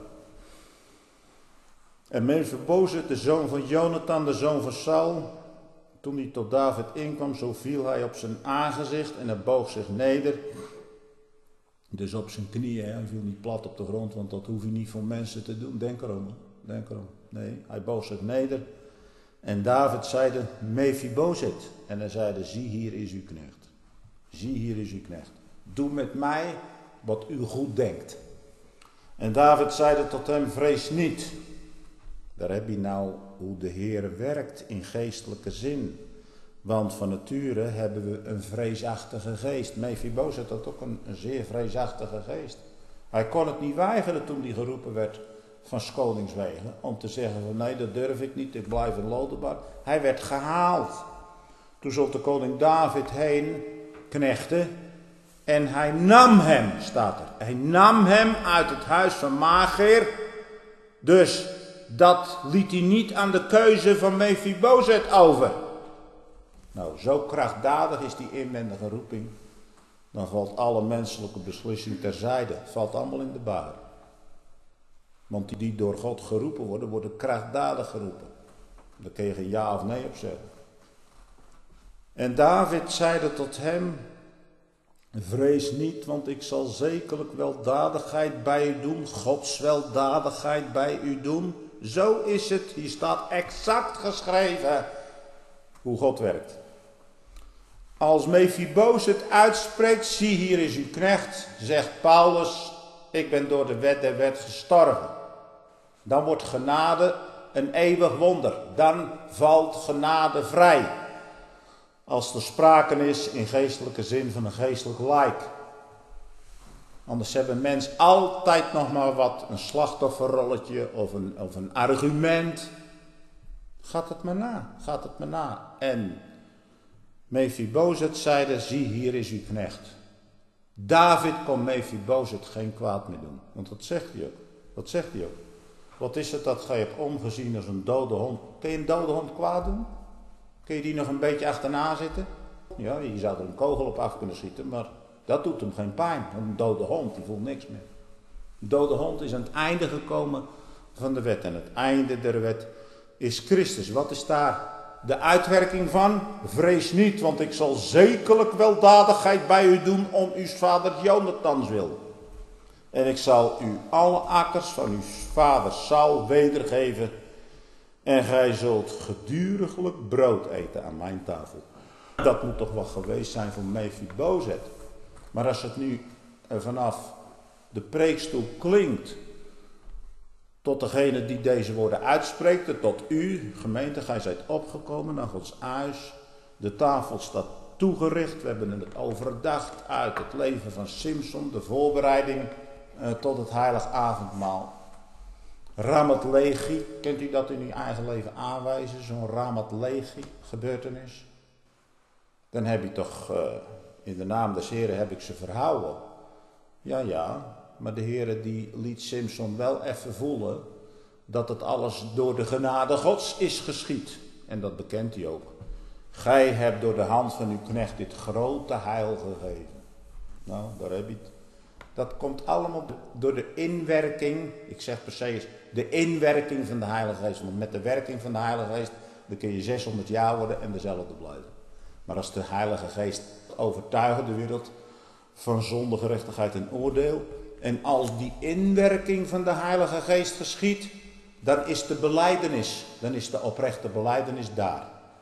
En Mephibozet, de zoon van Jonathan, de zoon van Saul, toen hij tot David inkwam, zo viel hij op zijn aangezicht en hij boog zich neder. Dus op zijn knieën, hè. Hij viel niet plat op de grond, want dat hoef je niet voor mensen te doen. Denk erom, denk erom. Nee, hij boog zich neder En David zeide, Mephibozet. En hij zeide, zie hier is uw knecht. Zie hier is uw knecht. Doe met mij wat u goed denkt. En David zeide tot hem, vrees niet. Daar heb je nou hoe de Heer werkt in geestelijke zin. Want van nature hebben we een vreesachtige geest. Mephibozet had ook een, een zeer vreesachtige geest. Hij kon het niet weigeren toen hij geroepen werd van koningswegen. Om te zeggen van nee, dat durf ik niet, ik blijf een Lodebar. Hij werd gehaald. Toen zond de koning David heen, knechten. En hij nam hem, staat er. Hij nam hem uit het huis van Mager. Dus dat liet hij niet aan de keuze van Mephibozet over. Nou, zo krachtdadig is die inwendige roeping. Dan valt alle menselijke beslissing terzijde. Het valt allemaal in de baar. Want die die door God geroepen worden, worden krachtdadig geroepen. Daar kun je geen ja of nee op zeggen. En David zeide tot hem, vrees niet, want ik zal zekerlijk weldadigheid bij u doen, Gods weldadigheid bij u doen. Zo is het, hier staat exact geschreven hoe God werkt. Als Mephibozet uitspreekt, zie hier is uw knecht, zegt Paulus, ik ben door de wet der wet gestorven. Dan wordt genade een eeuwig wonder, dan valt genade vrij. Als er sprake is in geestelijke zin van een geestelijk like. Anders hebben mensen altijd nog maar wat, een slachtofferrolletje of een, of een argument. Gaat het maar na, gaat het maar na. En Mephibozet zeide, zie hier is uw knecht. David kon Mephibozet geen kwaad meer doen. Want dat zegt hij ook. Dat zegt hij ook. Wat is het dat gij hebt omgezien als een dode hond? Kun je een dode hond kwaad doen? Kun je die nog een beetje achterna zitten? Ja, je zou er een kogel op af kunnen schieten, maar dat doet hem geen pijn. Een dode hond, die voelt niks meer. Een dode hond is aan het einde gekomen van de wet. En het einde der wet is Christus. Wat is daar de uitwerking van? Vrees niet, want ik zal zekerlijk weldadigheid bij u doen om uw vader Jonathans wil. En ik zal u alle akkers van uw vader Saul wedergeven. En gij zult geduriglijk brood eten aan mijn tafel. Dat moet toch wel geweest zijn voor Mephibozet. Maar als het nu vanaf de preekstoel klinkt tot degene die deze woorden uitspreekt, tot u, gemeente, gij zijt opgekomen naar Gods huis. De tafel staat toegericht. We hebben het overdacht uit het leven van Simson, de voorbereiding uh, tot het heilig avondmaal. Ramat Lehi, kent u dat in uw eigen leven aanwijzen? Zo'n Ramat Lehi gebeurtenis. Dan heb je toch, uh, in de naam des Heren heb ik ze verhouden. Ja, ja, maar de Heere die liet Simson wel even voelen dat het alles door de genade Gods is geschied. En dat bekent hij ook. Gij hebt door de hand van uw knecht dit grote heil gegeven. Nou, daar heb je het. Dat komt allemaal door de inwerking, ik zeg precies, de inwerking van de Heilige Geest. Want met de werking van de Heilige Geest, dan kun je zeshonderd jaar worden en dezelfde blijven. Maar als de Heilige Geest overtuigt de wereld van zonde, gerechtigheid en oordeel. En als die inwerking van de Heilige Geest geschiet, dan is de belijdenis, dan is de oprechte belijdenis daar.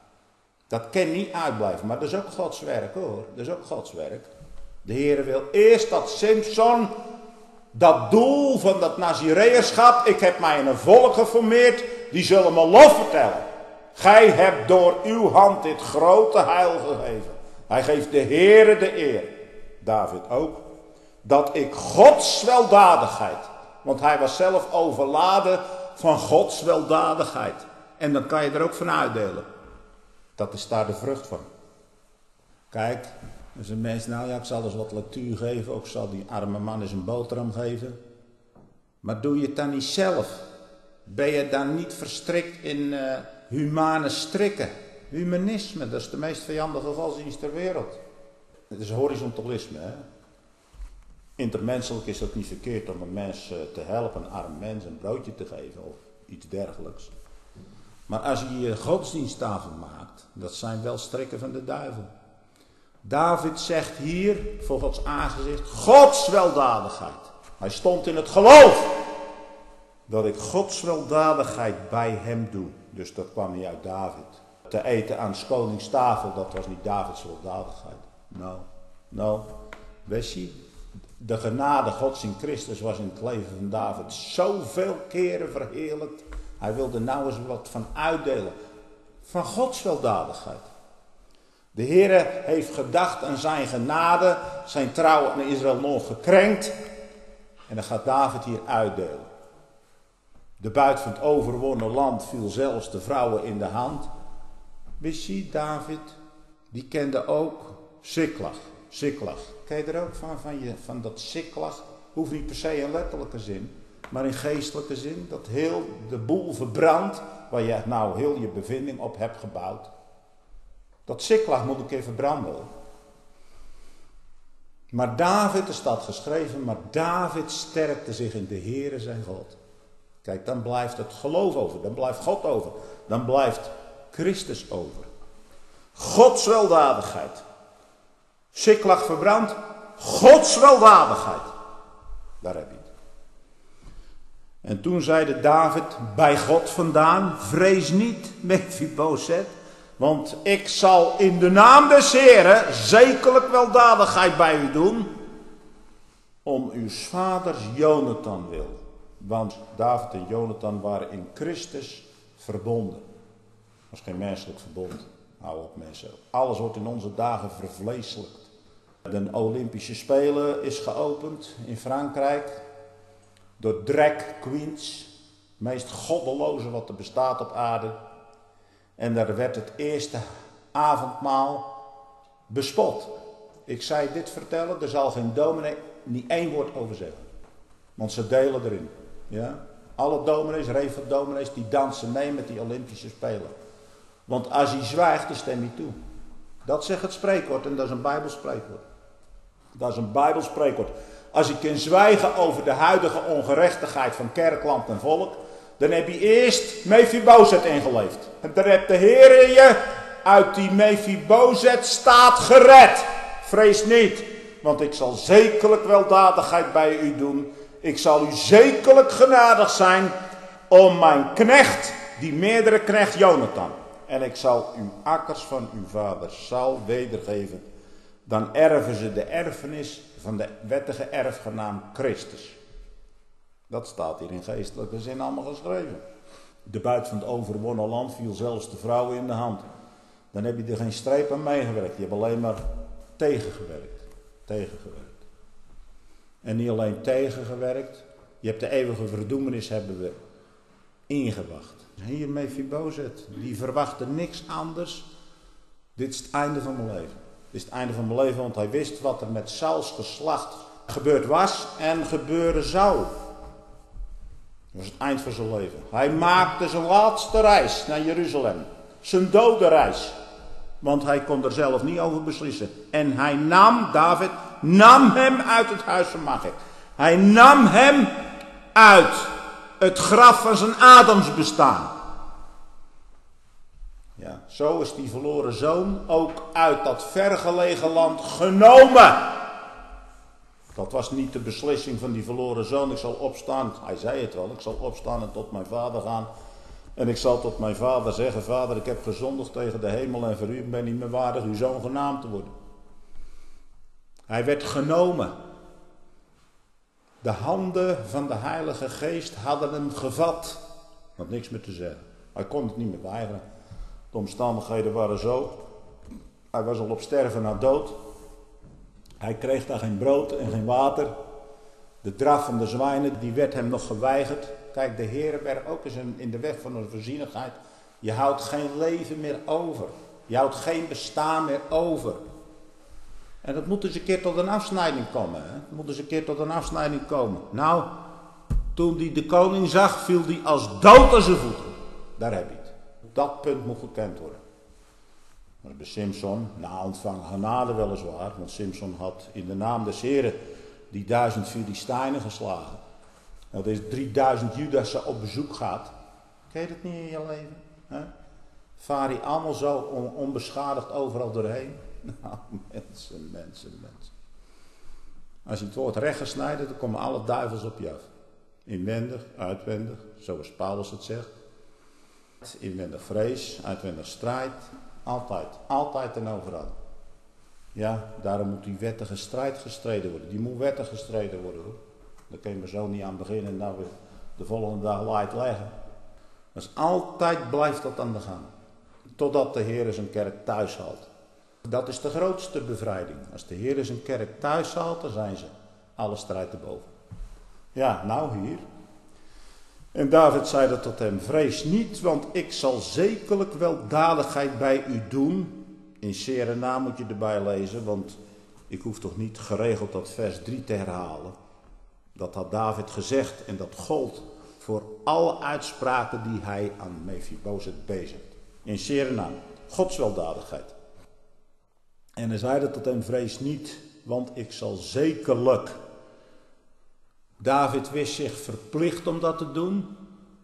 Dat kan niet uitblijven, maar dat is ook Gods werk hoor, dat is ook Gods werk. De Heere wil eerst dat Simson, dat doel van dat Nazireërschap, ik heb mij in een volk geformeerd, die zullen me lof vertellen. Gij hebt door uw hand dit grote heil gegeven. Hij geeft de Heere de eer, David ook, dat ik Gods weldadigheid, want hij was zelf overladen van Gods weldadigheid. En dan kan je er ook van uitdelen. Dat is daar de vrucht van. Kijk, dus een mens, nou ja, ik zal eens wat lectuur geven, ook zal die arme man eens een boterham geven. Maar doe je het dan niet zelf? Ben je dan niet verstrikt in uh, humane strikken? Humanisme, dat is de meest vijandige godsdienst ter wereld. Het is horizontalisme, hè. Intermenselijk is dat niet verkeerd om een mens uh, te helpen, een arm mens een broodje te geven of iets dergelijks. Maar als je je godsdiensttafel maakt, dat zijn wel strikken van de duivel. David zegt hier, voor Gods aangezicht, Gods weldadigheid. Hij stond in het geloof. dat ik Gods weldadigheid bij hem doe. Dus dat kwam niet uit David. Te eten aan 's konings tafel, dat was niet Davids weldadigheid. Nou, nou, wist je, de genade Gods in Christus was in het leven van David zoveel keren verheerlijkt. Hij wilde nou eens wat van uitdelen. Van Gods weldadigheid. De Heere heeft gedacht aan zijn genade, zijn trouw aan Israël nog gekrenkt. En dan gaat David hier uitdelen. De buit van het overwonnen land viel zelfs de vrouwen in de hand. Wist je, David, die kende ook Siklag. Siklag. Ken je er ook van, van, je, van dat Siklag? Hoeft niet per se in letterlijke zin, maar in geestelijke zin. Dat heel de boel verbrandt, waar je nou heel je bevinding op hebt gebouwd. Dat Siklag moet een keer verbranden. Maar David, er staat geschreven, maar David sterkte zich in de Heere zijn God. Kijk, dan blijft het geloof over, dan blijft God over, dan blijft Christus over. Gods weldadigheid. Siklag verbrand, Gods weldadigheid. Daar heb je het. En toen zeide David bij God vandaan, vrees niet, Mephibosheth, want ik zal in de naam des Heren zekerlijk weldadigheid bij u doen, om uw vaders Jonathan wil. Want David en Jonathan waren in Christus verbonden. Dat was geen menselijk verbond. Hou op mensen. Alles wordt in onze dagen vervleeselijkt. De Olympische Spelen is geopend in Frankrijk. Door drag queens. Het meest goddeloze wat er bestaat op aarde. En daar werd het eerste avondmaal bespot. Ik zei dit vertellen, er zal geen dominee niet één woord over zeggen. Want ze delen erin. Ja? Alle dominees, reverdominees, die dansen mee met die Olympische Spelen. Want als hij zwijgt, dan stem je toe. Dat zegt het spreekwoord en dat is een Bijbelspreekwoord. Dat is een Bijbelspreekwoord. Als je kan zwijgen over de huidige ongerechtigheid van kerkland en volk, dan heb je eerst Mephibosheth ingeleefd. En dan heb de Heer je uit die Mephibosheth staat gered. Vrees niet, want ik zal zekerlijk weldadigheid bij u doen. Ik zal u zekerlijk genadig zijn om mijn knecht, die meerdere knecht Jonathan. En ik zal uw akkers van uw vader Saul wedergeven. Dan erven ze de erfenis van de wettige erfgenaam Christus. Dat staat hier in geestelijke zin allemaal geschreven. De buit van het overwonnen land viel zelfs de vrouwen in de hand. Dan heb je er geen streep aan meegewerkt. Je hebt alleen maar tegengewerkt. Tegengewerkt. En niet alleen tegengewerkt. Je hebt de eeuwige verdoemenis hebben we ingewacht. Hier Mephibosheth, die verwachtte niks anders. Dit is het einde van mijn leven. Dit is het einde van mijn leven, want hij wist wat er met Sauls geslacht gebeurd was en gebeuren zou. Dat was het eind van zijn leven. Hij maakte zijn laatste reis naar Jeruzalem. Zijn dode reis. Want hij kon er zelf niet over beslissen. En hij nam, David, nam hem uit het huis van Magid. Hij nam hem uit het graf van zijn Adams bestaan. Ja, zo is die verloren zoon ook uit dat vergelegen land genomen. Dat was niet de beslissing van die verloren zoon. Ik zal opstaan, hij zei het wel, ik zal opstaan en tot mijn vader gaan. En ik zal tot mijn vader zeggen, vader, ik heb gezondigd tegen de hemel en voor u ben niet meer waardig uw zoon genaamd te worden. Hij werd genomen. De handen van de Heilige Geest hadden hem gevat. Had niks meer te zeggen. Hij kon het niet meer weigeren. De omstandigheden waren zo. Hij was al op sterven na dood. Hij kreeg daar geen brood en geen water. De draf van de zwijnen, die werd hem nog geweigerd. Kijk, de Heer werd ook eens in de weg van de voorzienigheid. Je houdt geen leven meer over. Je houdt geen bestaan meer over. En dat moet eens een keer tot een afsnijding komen. Hè? Dat moet eens een keer tot een afsnijding komen. Nou, toen hij de koning zag, viel hij als dood aan zijn voeten. Daar heb je het. Dat punt moet gekend worden. Maar bij Simson, na ontvangen genade weliswaar, want Simson had in de naam des Heren die duizend Filistijnen geslagen. Nou, dat is drieduizend Judassen op bezoek gaat. Ken je dat niet in je leven? Hè? Vaar je allemaal zo on, onbeschadigd overal doorheen? Nou, mensen, mensen, mensen. Als je het woord recht gesneden, dan komen alle duivels op je af. Inwendig, uitwendig, zoals Paulus het zegt. Inwendig vrees, uitwendig strijd. Altijd, altijd en overal. Ja, daarom moet die wettige strijd gestreden worden. Die moet wettig gestreden worden, hoor. Daar kun je maar zo niet aan beginnen en nou weer de volgende dag light leggen. Dus altijd blijft dat aan de gang. Totdat de Heer zijn kerk thuis haalt. Dat is de grootste bevrijding. Als de Heer zijn kerk thuis haalt, dan zijn ze alle strijd te boven. Ja, nou hier. En David zeide tot hem, vrees niet, want ik zal zekerlijk weldadigheid bij u doen. In Serena moet je erbij lezen, want ik hoef toch niet geregeld dat vers drie te herhalen. Dat had David gezegd en dat gold voor alle uitspraken die hij aan Mephibozet bezigt. In Serena, Gods weldadigheid. En hij zeide tot hem, vrees niet, want ik zal zekerlijk. David wist zich verplicht om dat te doen.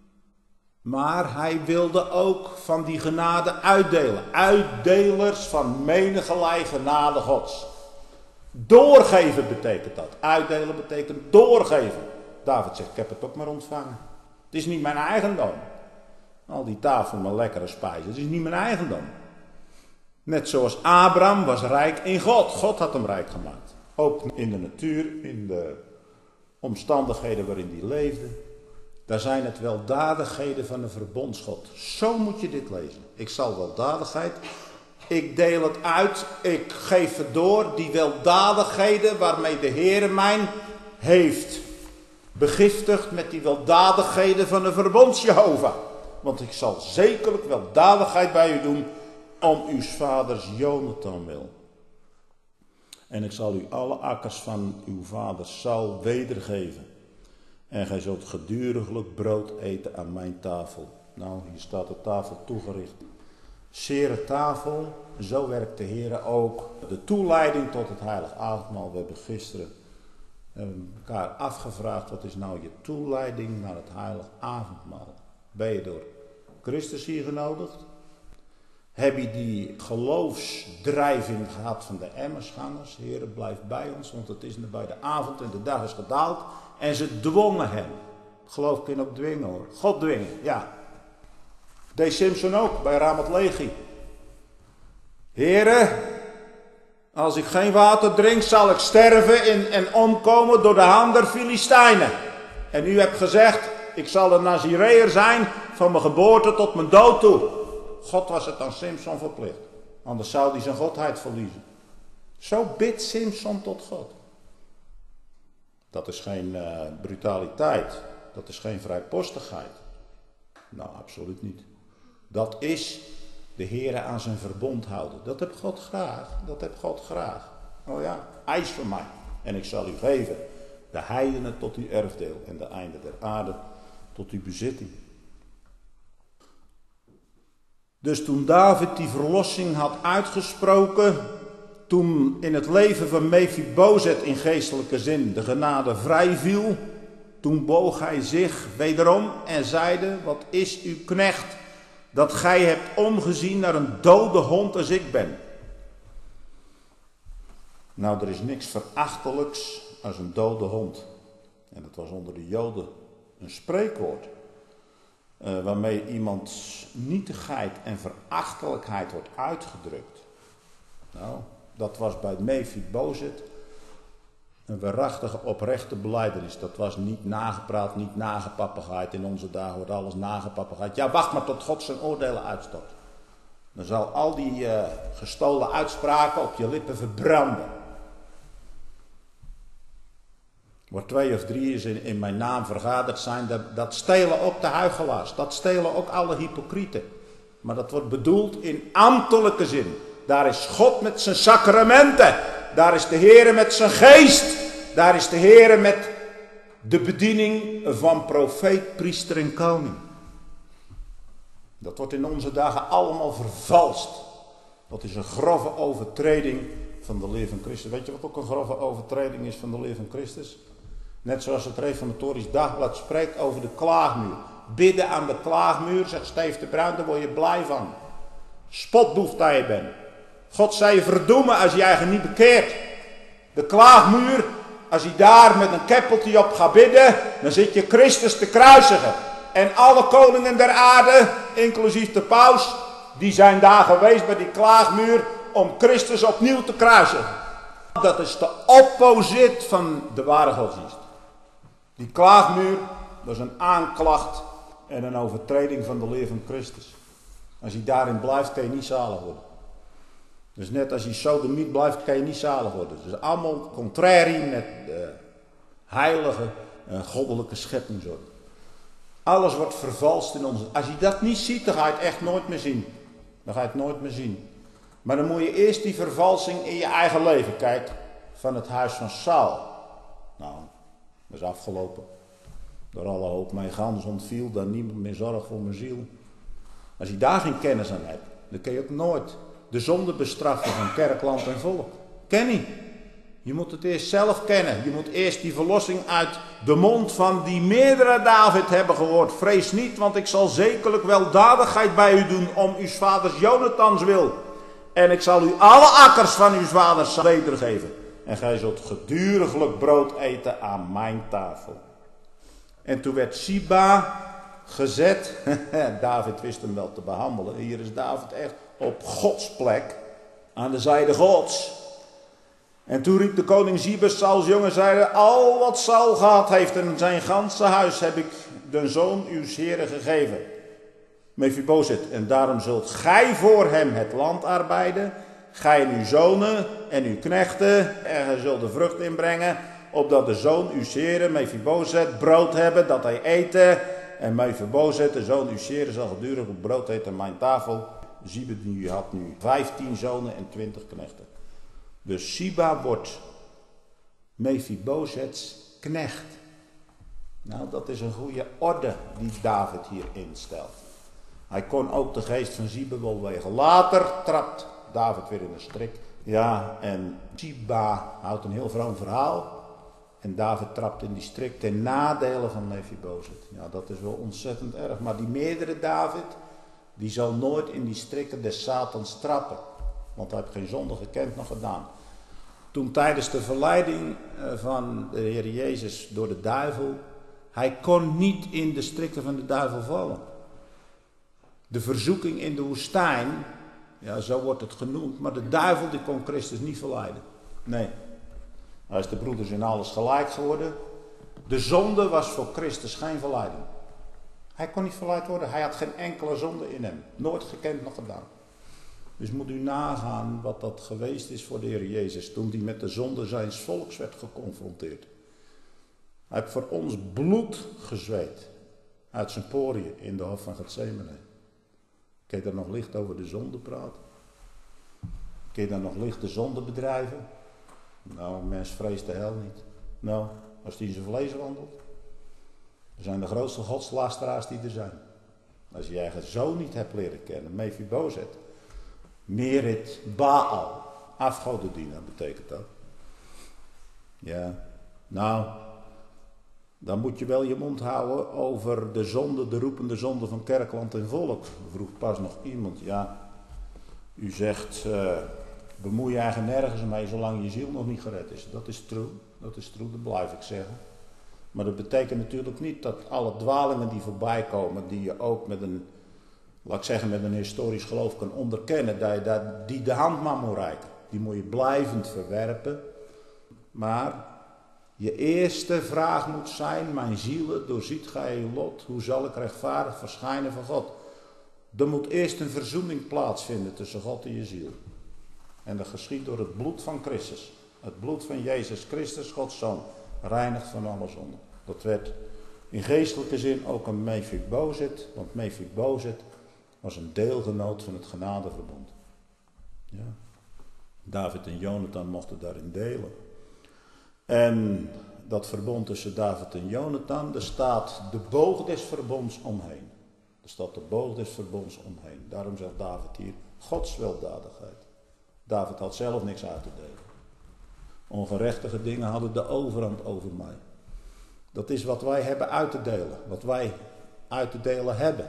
Maar hij wilde ook van die genade uitdelen. Uitdelers van menigerlei genade Gods. Doorgeven betekent dat. Uitdelen betekent doorgeven. David zegt, ik heb het ook maar ontvangen. Het is niet mijn eigendom. Al die tafel met lekkere spijzen, het is niet mijn eigendom. Net zoals Abraham was rijk in God. God had hem rijk gemaakt. Ook in de natuur, in de omstandigheden waarin hij leefde. Daar zijn het weldadigheden van de verbondsgod. Zo moet je dit lezen. Ik zal weldadigheid, ik deel het uit, ik geef het door, die weldadigheden waarmee de Heere mij heeft begiftigd met die weldadigheden van de verbondsjehovah. Want ik zal zekerlijk weldadigheid bij u doen om uw vaders Jonathan wil. En ik zal u alle akkers van uw vader Saul wedergeven. En gij zult geduriglijk brood eten aan mijn tafel. Nou, hier staat de tafel toegericht. Zere tafel, zo werkt de Heer ook. De toeleiding tot het heilig avondmaal. We hebben gisteren elkaar afgevraagd, wat is nou je toeleiding naar het heilig avondmaal? Ben je door Christus hier genodigd? Heb je die geloofsdrijving gehad van de Emmersgangers? Heere, blijf bij ons, want het is bij de avond en de dag is gedaald. En ze dwongen hem. Geloof kun je ook dwingen, hoor. God dwingen, ja. Deed Simson ook bij Ramat Lehi. Heere, als ik geen water drink, zal ik sterven en, en omkomen door de hand der Filistijnen. En u hebt gezegd, ik zal een Nazireër zijn van mijn geboorte tot mijn dood toe. God was het aan Simson verplicht. Anders zou hij zijn godheid verliezen. Zo bidt Simson tot God. Dat is geen uh, brutaliteit. Dat is geen vrijpostigheid. Nou, absoluut niet. Dat is de Heere aan zijn verbond houden. Dat heb God graag. Dat heb God graag. Oh ja, eis van mij. En ik zal u geven de heidenen tot uw erfdeel en de einde der aarde tot uw bezitting. Dus toen David die verlossing had uitgesproken, toen in het leven van Mephibozet in geestelijke zin de genade vrij viel, toen boog hij zich wederom en zeide, wat is uw knecht, dat gij hebt omgezien naar een dode hond als ik ben. Nou, er is niks verachtelijks als een dode hond. En dat was onder de Joden een spreekwoord. Uh, waarmee iemands nietigheid en verachtelijkheid wordt uitgedrukt. Nou, dat was bij Mephibozet een waarachtige oprechte belijdenis. Dat was niet nagepraat, niet nagepappigheid. In onze dagen wordt alles nagepappigheid. Ja, wacht maar tot God zijn oordelen uitstort. Dan zal al die uh, gestolen uitspraken op je lippen verbranden. Waar twee of drie is in, in mijn naam vergaderd zijn, dat, dat stelen ook de huichelaars. Dat stelen ook alle hypocrieten. Maar dat wordt bedoeld in ambtelijke zin. Daar is God met zijn sacramenten. Daar is de Heere met zijn geest. Daar is de Heere met de bediening van profeet, priester en koning. Dat wordt in onze dagen allemaal vervalst. Dat is een grove overtreding van de leer van Christus. Weet je wat ook een grove overtreding is van de leer van Christus? Net zoals het Reformatorisch Dagblad spreekt over de klaagmuur. Bidden aan de klaagmuur, zegt Steef de Bruin, daar word je blij van. Spotboef dat je bent. God zei je verdoemen als je je eigen niet bekeert. De klaagmuur Als je daar met een keppeltje op gaat bidden, dan zit je Christus te kruisigen. En alle koningen der aarde, inclusief de paus, die zijn daar geweest bij die klaagmuur om Christus opnieuw te kruisigen. Dat is de opposit van de ware godsdienst. Die klaagmuur, dat is een aanklacht en een overtreding van de leer van Christus. Als je daarin blijft, kan je niet zalig worden. Dus net als je sodomiet blijft, kan je niet zalig worden. Dus allemaal contrarie met de heilige en goddelijke scheppingsorde. Alles wordt vervalst in onze... Als je dat niet ziet, dan ga je het echt nooit meer zien. Dan ga je het nooit meer zien. Maar dan moet je eerst die vervalsing in je eigen leven kijken. Van het huis van Saul. Nou, dat is afgelopen. Door alle hoop mijn gans ontviel, dan niemand meer zorg voor mijn ziel. Als je daar geen kennis aan hebt, dan kun je ook nooit de zonde bestraffen van kerk, land en volk. Ken je? Je moet het eerst zelf kennen. Je moet eerst die verlossing uit de mond van die meerdere David hebben gehoord. Vrees niet, want ik zal zekerlijk weldadigheid bij u doen om uw vaders Jonathans wil. En ik zal u alle akkers van uw vaders wedergeven. En gij zult geduriglijk brood eten aan mijn tafel. En toen werd Siba gezet. David wist hem wel te behandelen. Hier is David echt op Gods plek. Aan de zijde Gods. En toen riep de koning Ziba Sauls jongen zeide: al wat Saul gehad heeft en zijn ganse huis heb ik de zoon uws heren gegeven. Mephibozet. En daarom zult gij voor hem het land arbeiden. Gij en uw zonen en uw knechten. En gij zult de vrucht inbrengen. Opdat de zoon uws heren, Mephibozet, brood hebben dat hij eten. En Mephibozet, de zoon uws heren, zal gedurig brood eten aan mijn tafel. Ziba die had nu vijftien zonen en twintig knechten. Dus Siba wordt Mephibozets knecht. Nou, dat is een goede orde die David hier instelt. Hij kon ook de geest van Siba wel wegen. Later trapt David weer in een strik. Ja, en Siba houdt een heel vroom verhaal. En David trapt in die strik ten nadele van Mephibozet. Ja, dat is wel ontzettend erg. Maar die meerdere David, die zal nooit in die strikken des Satans trappen. Want hij heeft geen zonde gekend nog gedaan. Toen tijdens de verleiding van de Heer Jezus door de duivel, hij kon niet in de strikken van de duivel vallen. De verzoeking in de woestijn, ja, zo wordt het genoemd, maar de duivel die kon Christus niet verleiden. Nee, hij is de broeders in alles gelijk geworden. De zonde was voor Christus geen verleiding. Hij kon niet verleid worden, hij had geen enkele zonde in hem. Nooit gekend nog gedaan. Dus moet u nagaan wat dat geweest is voor de Heer Jezus toen hij met de zonde zijns volks werd geconfronteerd. Hij heeft voor ons bloed gezweet uit zijn poriën in de hof van Gethsemane. Kun je daar nog licht over de zonde praten? Kun je daar nog licht de zonde bedrijven? Nou, een mens vreest de hel niet. Nou, als die in zijn vlees wandelt. Er zijn de grootste godslasteraars die er zijn. Als je je eigen zoon niet hebt leren kennen, Mephibozet. Merit Baal, afgodendienaar betekent dat. Ja, nou, dan moet je wel je mond houden over de zonde, de roepende zonde van kerk, land en volk. Vroeg pas nog iemand, ja, u zegt, uh, bemoei je eigen nergens mee zolang je ziel nog niet gered is. Dat is true, dat is true, dat blijf ik zeggen. Maar dat betekent natuurlijk niet dat alle dwalingen die voorbij komen, die je ook met een, laat ik zeggen, met een historisch geloof kan onderkennen, dat je dat, die de hand maar moet reiken. Die moet je blijvend verwerpen. Maar je eerste vraag moet zijn, mijn zielen, doorziet gij je lot, hoe zal ik rechtvaardig verschijnen van God? Er moet eerst een verzoening plaatsvinden tussen God en je ziel. En dat geschiedt door het bloed van Christus. Het bloed van Jezus Christus, Gods Zoon, reinigt van alle zonde. Dat werd in geestelijke zin ook een Mephibozet, want Mephibozet was een deelgenoot van het genadeverbond. Ja. David en Jonathan mochten daarin delen. En dat verbond tussen David en Jonathan, daar staat de boog des verbonds omheen. Er staat de boog des verbonds omheen. Daarom zegt David hier, Gods weldadigheid. David had zelf niks uit te delen. Ongerechtige dingen hadden de overhand over mij. Dat is wat wij hebben uit te delen. Wat wij uit te delen hebben.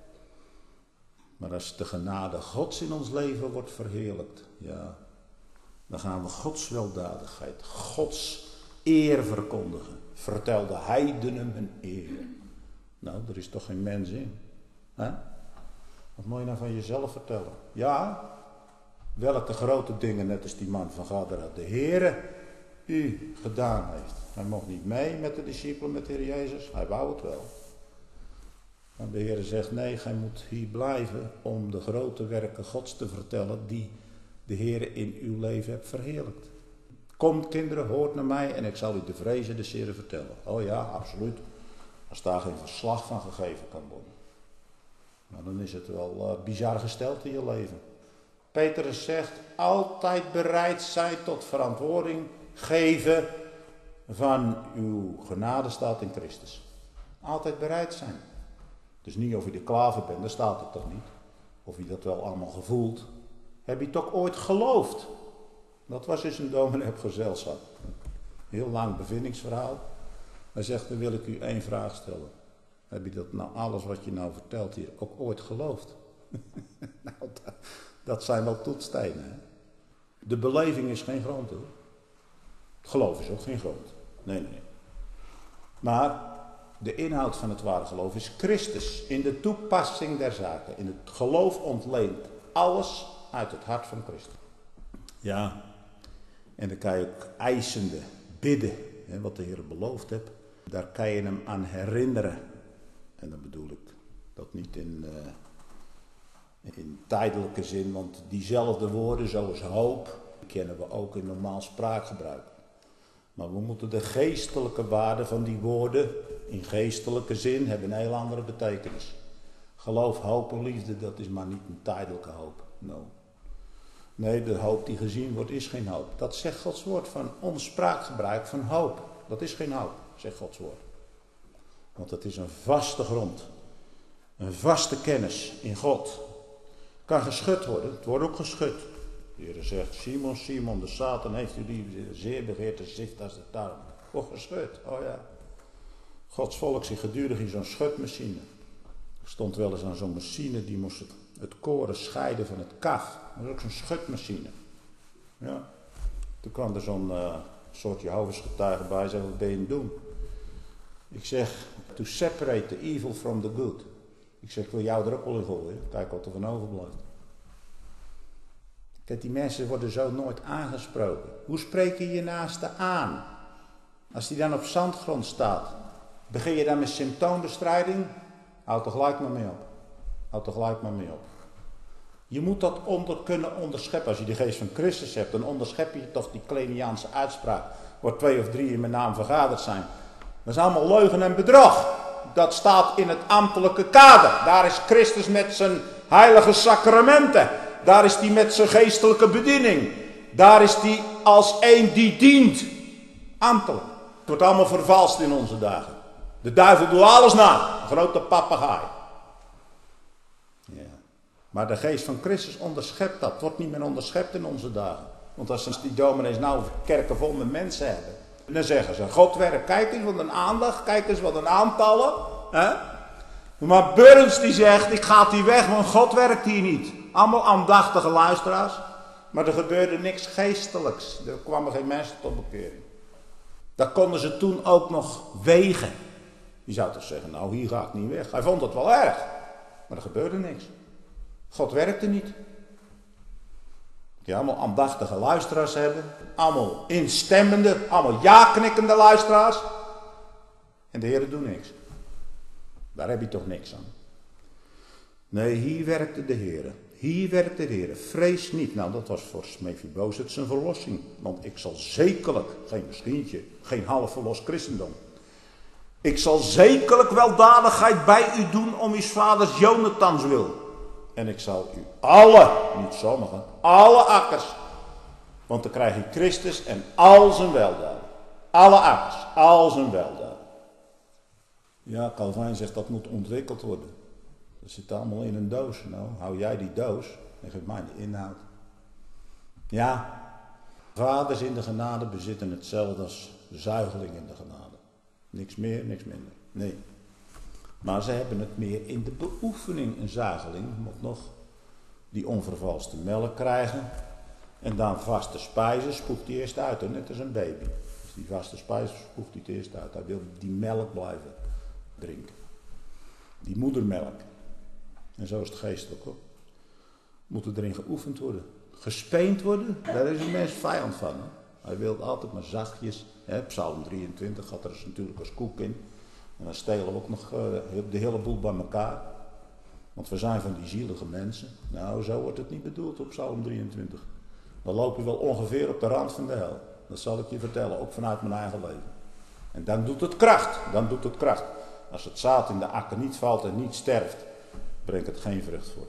Maar als de genade Gods in ons leven wordt verheerlijkt, ja, dan gaan we Gods weldadigheid, Gods eer verkondigen. Vertel de heidenen hun eer. Nou, er is toch geen mens in. Hè? Wat moet je nou van jezelf vertellen? Ja, welke grote dingen, net als die man van Gadara, de Heere u gedaan heeft. Hij mocht niet mee met de discipelen, met de Heer Jezus. Hij wou het wel. Maar de Heer zegt, nee, gij moet hier blijven om de grote werken Gods te vertellen die de Heer in uw leven hebt verheerlijkt. Kom kinderen, hoort naar mij en ik zal u de vrezen des Heeren vertellen. Oh ja, absoluut. Als daar geen verslag van gegeven kan worden. Nou, dan is het wel uh, bizar gesteld in je leven. Petrus zegt, altijd bereid zijn tot verantwoording geven van uw genade staat in Christus. Altijd bereid zijn. Dus niet of je er klaar voor bent, daar staat het toch niet. Of je dat wel allemaal gevoeld. Heb je het ook ooit geloofd? Dat was dus een dominee op gezelschap. Heel lang bevindingsverhaal. Hij zegt, dan wil ik u één vraag stellen. Heb je dat nou, alles wat je nou vertelt hier, ook ooit geloofd? Nou, dat, dat zijn wel toetsstenen. Hè? De beleving is geen grond hoor. Het geloof is ook geen grond. Nee, nee. Maar de inhoud van het ware geloof is Christus. In de toepassing der zaken. In het geloof ontleent alles uit het hart van Christus. Ja, en dan kan je ook eisende bidden. Hè, wat de Heer beloofd hebt. Daar kan je hem aan herinneren. En dan bedoel ik dat niet in, uh, in tijdelijke zin. Want diezelfde woorden zoals hoop kennen we ook in normaal spraakgebruik. Maar we moeten de geestelijke waarde van die woorden in geestelijke zin hebben een heel andere betekenis. Geloof, hoop en liefde, dat is maar niet een tijdelijke hoop. No. Nee, de hoop die gezien wordt is geen hoop. Dat zegt Gods woord van ons spraakgebruik van hoop. Dat is geen hoop, zegt Gods woord. Want het is een vaste grond. Een vaste kennis in God. Kan geschud worden, het wordt ook geschud. De Heer zegt, Simon, Simon, de Satan heeft u lief, zeer begeerd te zicht als de tarwe. Oh, geschud, oh ja. Gods volk zit gedurig in zo'n schutmachine. Er stond wel eens aan zo'n machine, die moest het, het koren scheiden van het kaf. Dat was ook zo'n schutmachine. Ja. Toen kwam er zo'n uh, soort Jehovah's getuige bij, zei, wat ben je aan het doen? Ik zeg, to separate the evil from the good. Ik zeg, ik wil jou er ook wel in gooien. Kijk wat er van overblijft. Kijk, die mensen worden zo nooit aangesproken. Hoe spreek je je naaste aan? Als die dan op zandgrond staat. Begin je dan met symptoombestrijding? Houd er gelijk maar mee op. Houd er gelijk maar mee op. Je moet dat onder kunnen onderscheppen. Als je de geest van Christus hebt, dan onderschep je toch die Kleniaanse uitspraak. Waar twee of drie in mijn naam vergaderd zijn. Dat is allemaal leugen en bedrog. Dat staat in het ambtelijke kader. Daar is Christus met zijn heilige sacramenten. Daar is hij met zijn geestelijke bediening. Daar is hij als één die dient. Ambtelijk. Het wordt allemaal vervalst in onze dagen. De duivel doet alles na. Een grote papegaai. Ja. Maar de geest van Christus onderschept dat. Het wordt niet meer onderschept in onze dagen. Want als die dominees nou kerken vol met mensen hebben. Dan zeggen ze, God werkt, kijk eens wat een aandacht, kijk eens wat een aantallen. Hè? Maar Burns die zegt, ik ga hier weg, want God werkt hier niet. Allemaal aandachtige luisteraars. Maar er gebeurde niks geestelijks. Er kwamen geen mensen tot bekering. Dat konden ze toen ook nog wegen. Je zou toch zeggen, nou hier ga ik niet weg. Hij vond het wel erg. Maar er gebeurde niks. God werkte niet. Die allemaal aandachtige luisteraars hebben. Allemaal instemmende, allemaal ja-knikkende luisteraars. En de Heer doet niks. Daar heb je toch niks aan. Nee, hier werkte de Heer. Hier werkte de Heer. Vrees niet. Nou, dat was voor Mephibosheth zijn verlossing. Want ik zal zekerlijk, geen misschientje, geen half verlost christendom. Ik zal zekerlijk weldadigheid bij u doen om uw vaders Jonathans wil. En ik zal u alle, niet sommigen, alle akkers. Want dan krijg je Christus en al zijn weldaden. Alle akkers, al zijn weldaden. Ja, Calvijn zegt dat moet ontwikkeld worden. Dat zit allemaal in een doos. Nou, hou jij die doos en geef mij de inhoud. Ja, vaders in de genade bezitten hetzelfde als zuigelingen in de genade. Niks meer, niks minder. Nee. Maar ze hebben het meer in de beoefening. Een zuigeling moet nog die onvervalste melk krijgen. En dan vaste spijzen spoegt hij eerst uit, net als een baby. Dus die vaste spijs voegt hij het eerst uit. Hij wil die melk blijven drinken. Die moedermelk. En zo is het geestelijk ook. Moet er erin geoefend worden. Gespeend worden, daar is een mens vijand van. Hè? Hij wil altijd maar zachtjes. Hè? Psalm drieëntwintig gaat er dus natuurlijk als koek in. En dan stelen we ook nog uh, de hele boel bij elkaar. Want we zijn van die zielige mensen. Nou, zo wordt het niet bedoeld op Psalm drieëntwintig. Dan loop je wel ongeveer op de rand van de hel. Dat zal ik je vertellen, ook vanuit mijn eigen leven. En dan doet het kracht. Dan doet het kracht. Als het zaad in de akker niet valt en niet sterft, brengt het geen vrucht voort.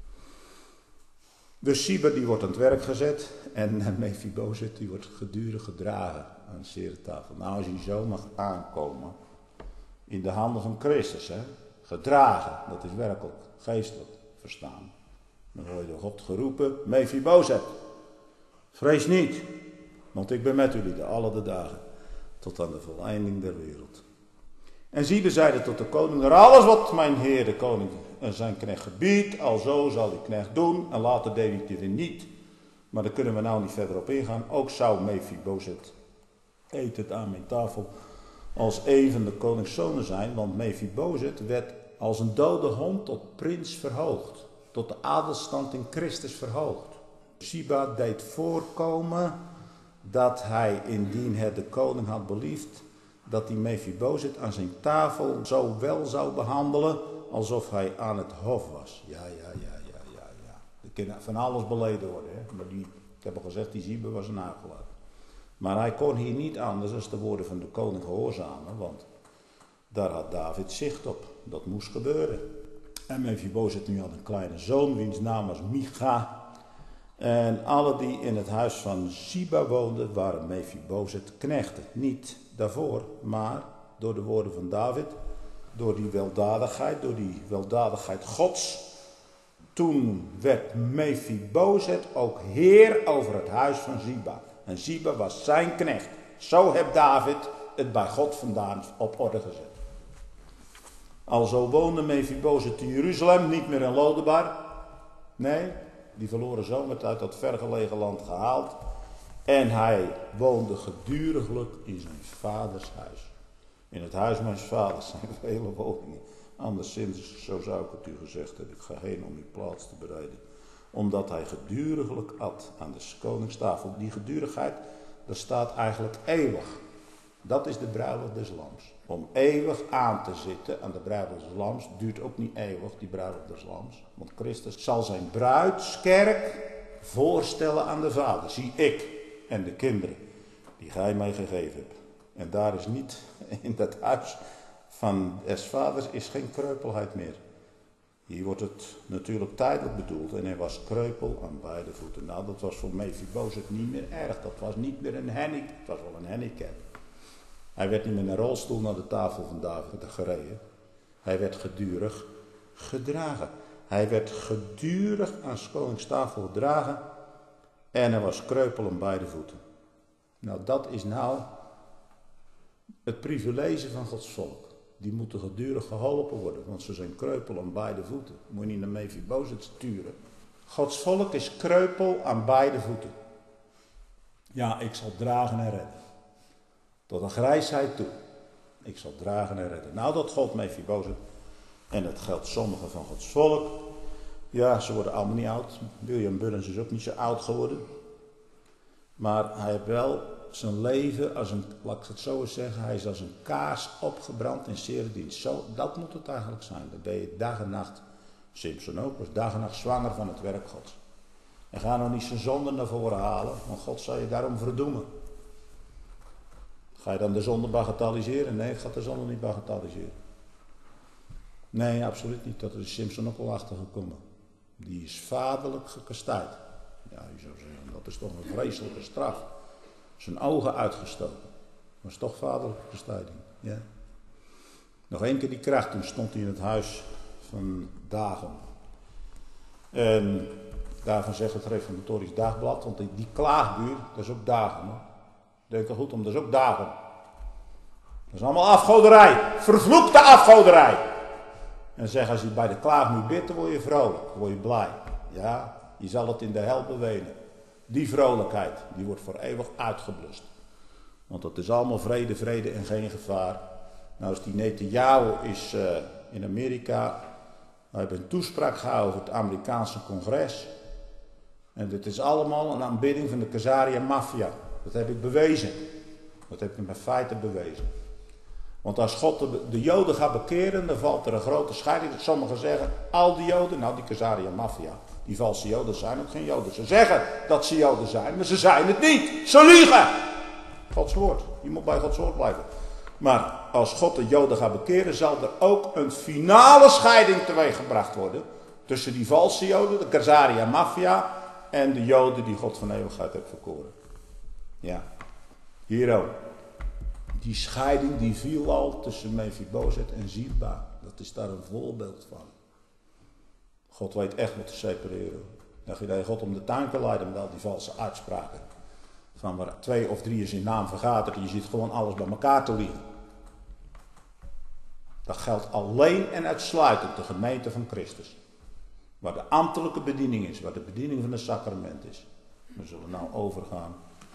Dus Ziba die wordt aan het werk gezet en Mephibozet die wordt gedurig gedragen aan de zeretafel. Nou, als hij zo mag aankomen in de handen van Christus, hè, gedragen, dat is werkelijk geestelijk verstaan. Dan hoor je door God geroepen, Mephibozet, vrees niet, want ik ben met jullie de alle de dagen, tot aan de voleinding der wereld. En Ziba zeide tot de koning, alles wat mijn heer de koning en zijn knecht gebiedt, alzo zal die knecht doen. En later deed hij dit niet. Maar daar kunnen we nou niet verder op ingaan. Ook zou Mephibozet eten aan mijn tafel als een van de koningszonen zijn. Want Mephibozet werd als een dode hond tot prins verhoogd. Tot de adelstand in Christus verhoogd. Ziba deed voorkomen dat hij, indien het de koning had beliefd, dat hij Mephibozet aan zijn tafel zo wel zou behandelen alsof hij aan het hof was. Ja, ja, ja, ja, ja, ja. Er kan van alles beleden worden. Hè? Maar die, ik heb al gezegd, die Ziba was een nagelaat. Maar hij kon hier niet anders dan de woorden van de koning gehoorzamen, want daar had David zicht op. Dat moest gebeuren. En Mephibozet nu had een kleine zoon, wiens naam was Micha. En alle die in het huis van Ziba woonden, waren Mephibozet knechten. Niet daarvoor, maar door de woorden van David, door die weldadigheid, door die weldadigheid Gods. Toen werd Mephibozet ook heer over het huis van Ziba. En Ziba was zijn knecht. Zo heeft David het bij God vandaan op orde gezet. Alzo woonde Mephibozet in Jeruzalem, niet meer in Lodebar. Nee, die verloren zoon werd uit dat vergelegen land gehaald. En hij woonde geduriglijk in zijn vaders huis. In het huis mijn vaders zijn vele woningen. Anderszins, zo zou ik het u gezegd hebben, ik ga heen om uw plaats te bereiden. Omdat hij geduriglijk at aan de koningstafel. Die gedurigheid, dat staat eigenlijk eeuwig. Dat is de bruiloft des lams. Om eeuwig aan te zitten aan de bruiloft des lams, duurt ook niet eeuwig, die bruiloft des lams. Want Christus zal zijn bruidskerk voorstellen aan de Vader. Zie ik en de kinderen die gij mij gegeven hebt. En daar is niet, in dat huis van des vaders is geen kreupelheid meer. Hier wordt het natuurlijk tijdelijk bedoeld. En hij was kreupel aan beide voeten. Nou, dat was voor Mephibozet niet meer erg. Dat was niet meer een handicap. Het was wel een handicap. Hij werd niet met een rolstoel naar de tafel van David gereden. Hij werd gedurig gedragen. Hij werd gedurig aan 's konings tafel gedragen. En hij was kreupel aan beide voeten. Nou, dat is nou het privilege van Gods volk. Die moeten gedurig geholpen worden, want ze zijn kreupel aan beide voeten. Moet je niet naar Mephibozet sturen. Gods volk is kreupel aan beide voeten. Ja, ik zal dragen en redden. Tot een grijsheid toe. Ik zal dragen en redden. Nou, dat geldt Mephibozet. En dat geldt sommigen van Gods volk. Ja, ze worden allemaal niet oud. William Bullens is ook niet zo oud geworden. Maar hij heeft wel zijn leven, als een, laat ik het zo eens zeggen, hij is als een kaars opgebrand in zere dienst. Zo, dat moet het eigenlijk zijn. Dan ben je dag en nacht, Simpson ook, was dag en nacht zwanger van het werk Gods. En ga nou niet zijn zonde naar voren halen, want God zal je daarom verdoemen. Ga je dan de zonde bagatelliseren? Nee, ik ga de zonde niet bagatelliseren. Nee, absoluut niet. Dat is Simpson ook al achtergekomen. Die is vaderlijk gekastijd. Ja, je zou zeggen, dat is toch een vreselijke straf. Zijn ogen uitgestoken. Dat is toch vaderlijke kastijding. Ja. Nog één keer die kracht, toen stond hij in het huis van Dagon. En daarvan zegt het Reformatorisch Dagblad, want die, die klaagbuur, dat is ook Dagon. Hoor. Denk er goed om, dat is ook Dagon. Dat is allemaal afgoderij. Vervloekte afgoderij. En zeg, als je bij de klaagmuur bidt, dan word je vrolijk, dan word je blij. Ja, je zal het in de hel bewenen. Die vrolijkheid, die wordt voor eeuwig uitgeblust. Want het is allemaal vrede, vrede en geen gevaar. Nou is die Netanyahu is uh, in Amerika. We hebben een toespraak gehouden voor het Amerikaanse congres. En dit is allemaal een aanbidding van de Khazaria Mafia. Dat heb ik bewezen. Dat heb ik met feiten bewezen. Want als God de, de Joden gaat bekeren, dan valt er een grote scheiding. Sommigen zeggen, al die Joden, nou die Khazaria Mafia, die valse Joden zijn ook geen Joden. Ze zeggen dat ze Joden zijn, maar ze zijn het niet. Ze liegen. Gods woord. Je moet bij Gods woord blijven. Maar als God de Joden gaat bekeren, zal er ook een finale scheiding teweeggebracht worden. Tussen die valse Joden, de Khazaria Mafia, en de Joden die God van eeuwigheid heeft verkoren. Ja, hier ook. Die scheiding die viel al tussen Mephibozet en Ziba. Dat is daar een voorbeeld van. God weet echt wat te separeren. Dan ga je God om de tuin te leiden met al die valse uitspraken. Van waar twee of drie is in naam vergaderd. Je ziet gewoon alles bij elkaar te liegen. Dat geldt alleen en uitsluitend de gemeente van Christus. Waar de ambtelijke bediening is. Waar de bediening van het sacrament is. We zullen nou overgaan